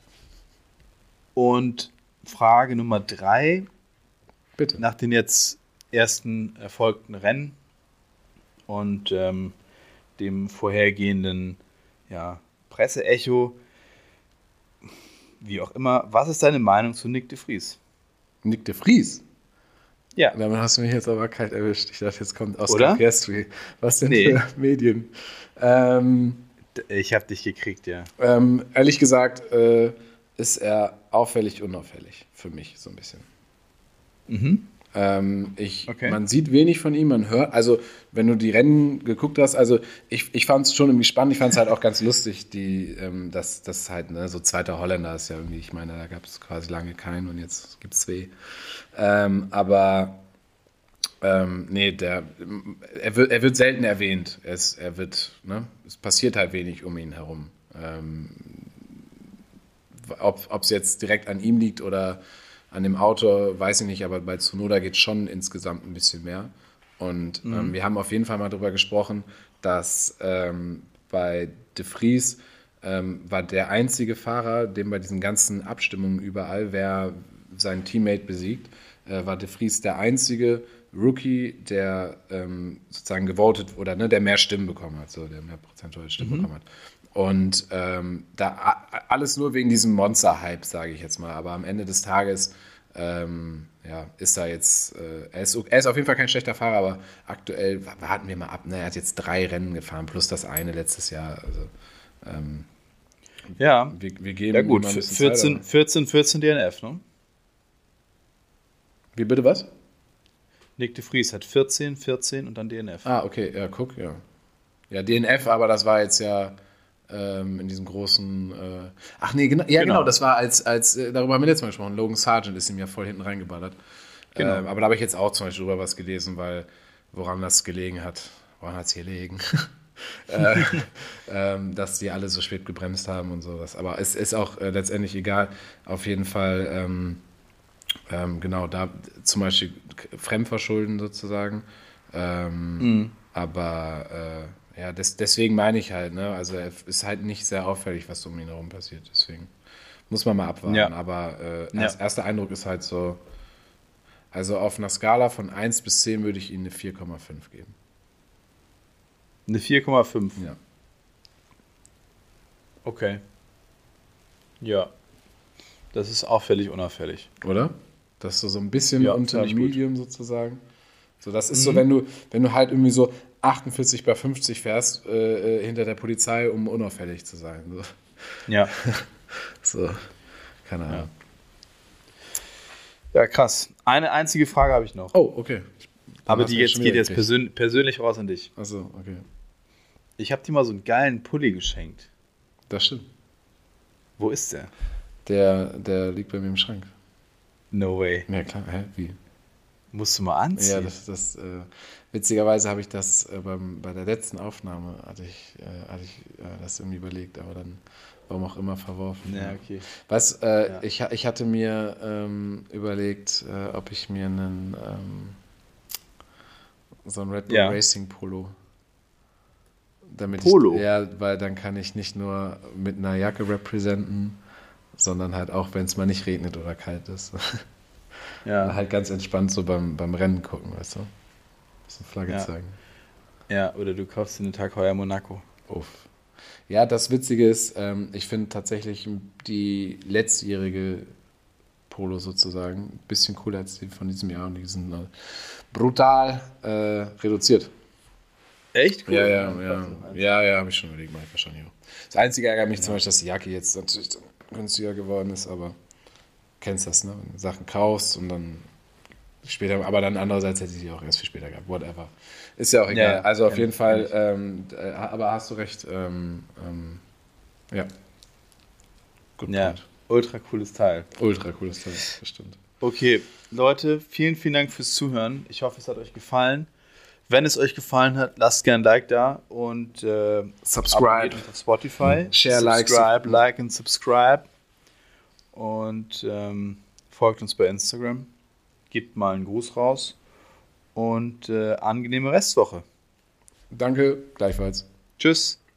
Und Frage Nummer drei.
Bitte.
Nach den jetzt ersten erfolgten Rennen und ähm, dem vorhergehenden ja, Presseecho, wie auch immer, was ist deine Meinung zu Nick de Vries?
Nick de Vries?
Ja.
Damit hast du mich jetzt aber kalt erwischt. Ich dachte, jetzt kommt
Oscar
Piastri. Was denn
nee.
für Medien? Ähm,
ich habe dich gekriegt, ja.
Ähm, ehrlich gesagt äh, ist er auffällig unauffällig für mich so ein bisschen.
Mhm.
Ähm, ich,
okay.
Man sieht wenig von ihm, man hört, also wenn du die Rennen geguckt hast, also ich, ich fand es schon irgendwie spannend, ich fand es halt auch ganz lustig, die, ähm, dass das halt, ne, so zweiter Holländer ist ja irgendwie, ich meine, da gab es quasi lange keinen und jetzt gibt es zwei. Ähm, aber ähm, nee, der, er wird, er wird selten erwähnt. Er, ist, er wird, ne, es passiert halt wenig um ihn herum. Ähm, ob es jetzt direkt an ihm liegt oder an dem Auto, weiß ich nicht, aber bei Tsunoda geht schon insgesamt ein bisschen mehr. Und mhm. ähm, wir haben auf jeden Fall mal darüber gesprochen, dass ähm, bei de Vries ähm, war der einzige Fahrer, dem bei diesen ganzen Abstimmungen überall, wer seinen Teammate besiegt, äh, war de Vries der einzige Rookie, der ähm, sozusagen gewotet oder ne, der mehr Stimmen bekommen hat, so der mehr prozentuale Stimmen mhm. bekommen hat. Und ähm, da alles nur wegen diesem Monster-Hype, sage ich jetzt mal. Aber am Ende des Tages ähm, ja, ist er jetzt, äh, er, ist, er ist auf jeden Fall kein schlechter Fahrer, aber aktuell warten wir mal ab. Ne? Er hat jetzt drei Rennen gefahren, plus das eine letztes Jahr. Also, ähm,
ja,
wir, wir geben
ja gut,
ihm ein bisschen
vierzehn,
Zeit,
vierzehn, vierzehn D N F, ne?
Wie bitte was?
Nick de Vries hat vierzehn, vierzehn und dann D N F.
Ah, okay, ja, guck, ja. Ja, D N F, aber das war jetzt ja in diesem großen, äh ach nee, genau, ja genau. genau, das war als, als äh, darüber haben wir letztes Mal gesprochen, Logan Sargent ist ihm ja voll hinten reingeballert. Genau. Ähm, aber da habe ich jetzt auch zum Beispiel drüber was gelesen, weil woran das gelegen hat, woran hat es hier gelegen, äh, ähm, dass die alle so spät gebremst haben und sowas. Aber es ist auch äh, letztendlich egal, auf jeden Fall, ähm, ähm, genau, da zum Beispiel Fremdverschulden sozusagen, ähm, mhm. aber äh, ja, des, deswegen meine ich halt, ne, also er ist halt nicht sehr auffällig, was um ihn herum passiert, deswegen muss man mal abwarten, ja. aber äh, ja. erst, erster Eindruck ist halt so, also auf einer Skala von eins bis zehn würde ich ihm eine vier Komma fünf geben.
Eine vier Komma fünf?
Ja.
Okay. Ja. Das ist auffällig unauffällig.
Oder? Das ist so, so ein bisschen
ja,
unter Medium gut. sozusagen. So, das ist mhm. so, wenn du, wenn du halt irgendwie so achtundvierzig bei fünfzig fährst, äh, hinter der Polizei, um unauffällig zu sein. So.
Ja.
So, keine Ahnung.
Ja. ja, krass. Eine einzige Frage habe ich noch.
Oh, okay.
Aber die jetzt geht jetzt persön- persönlich raus an dich.
Achso, okay.
Ich habe dir mal so einen geilen Pulli geschenkt.
Das stimmt.
Wo ist der?
Der, der liegt bei mir im Schrank.
No way.
Ja, klar. Hä? Wie?
Musst du mal anziehen.
Ja, das, das äh, witzigerweise habe ich das äh, beim, bei der letzten Aufnahme hatte ich, äh, hatte ich äh, das irgendwie überlegt, aber dann warum auch immer verworfen.
Ja, okay.
Was, äh,
ja.
ich, ich hatte mir ähm, überlegt, äh, ob ich mir einen ähm, so ein Red Bull ja. Racing Polo damit
Polo?
Ich, ja, weil dann kann ich nicht nur mit einer Jacke representen, sondern halt auch, wenn es mal nicht regnet oder kalt ist. Ja. Halt ganz entspannt so beim, beim Rennen gucken, weißt du? Ein bisschen Flagge
ja.
zeigen.
Ja, oder du kaufst dir einen Tag heuer Monaco.
Uff. Ja, das Witzige ist, ähm, ich finde tatsächlich die letztjährige Polo sozusagen. Ein bisschen cooler als die von diesem Jahr und die sind äh, brutal äh, reduziert.
Echt cool?
Ja, ja, ja. Ja, ja, habe ich schon überlegt, mache ich wahrscheinlich auch. Das Einzige ärgert mich ja. zum Beispiel, dass die Jacke jetzt natürlich dann günstiger geworden ist, aber du kennst das, ne? Wenn du Sachen kaufst und dann später, aber dann andererseits hätte ich die auch erst viel später gehabt, whatever. Ist ja auch egal. Ja, also auf jeden Fall, ähm, aber hast du recht, ähm, ähm, ja.
Gut ja, Punkt. Ultra cooles Teil.
Ultra cooles Teil, das stimmt.
Okay, Leute, vielen, vielen Dank fürs Zuhören. Ich hoffe, es hat euch gefallen. Wenn es euch gefallen hat, lasst gerne ein Like da und äh,
subscribe
auf Spotify.
Mhm. Share,
subscribe, like, like und subscribe. Und ähm, folgt uns bei Instagram. Gebt mal einen Gruß raus. Und äh, angenehme Restwoche.
Danke, gleichfalls.
Tschüss.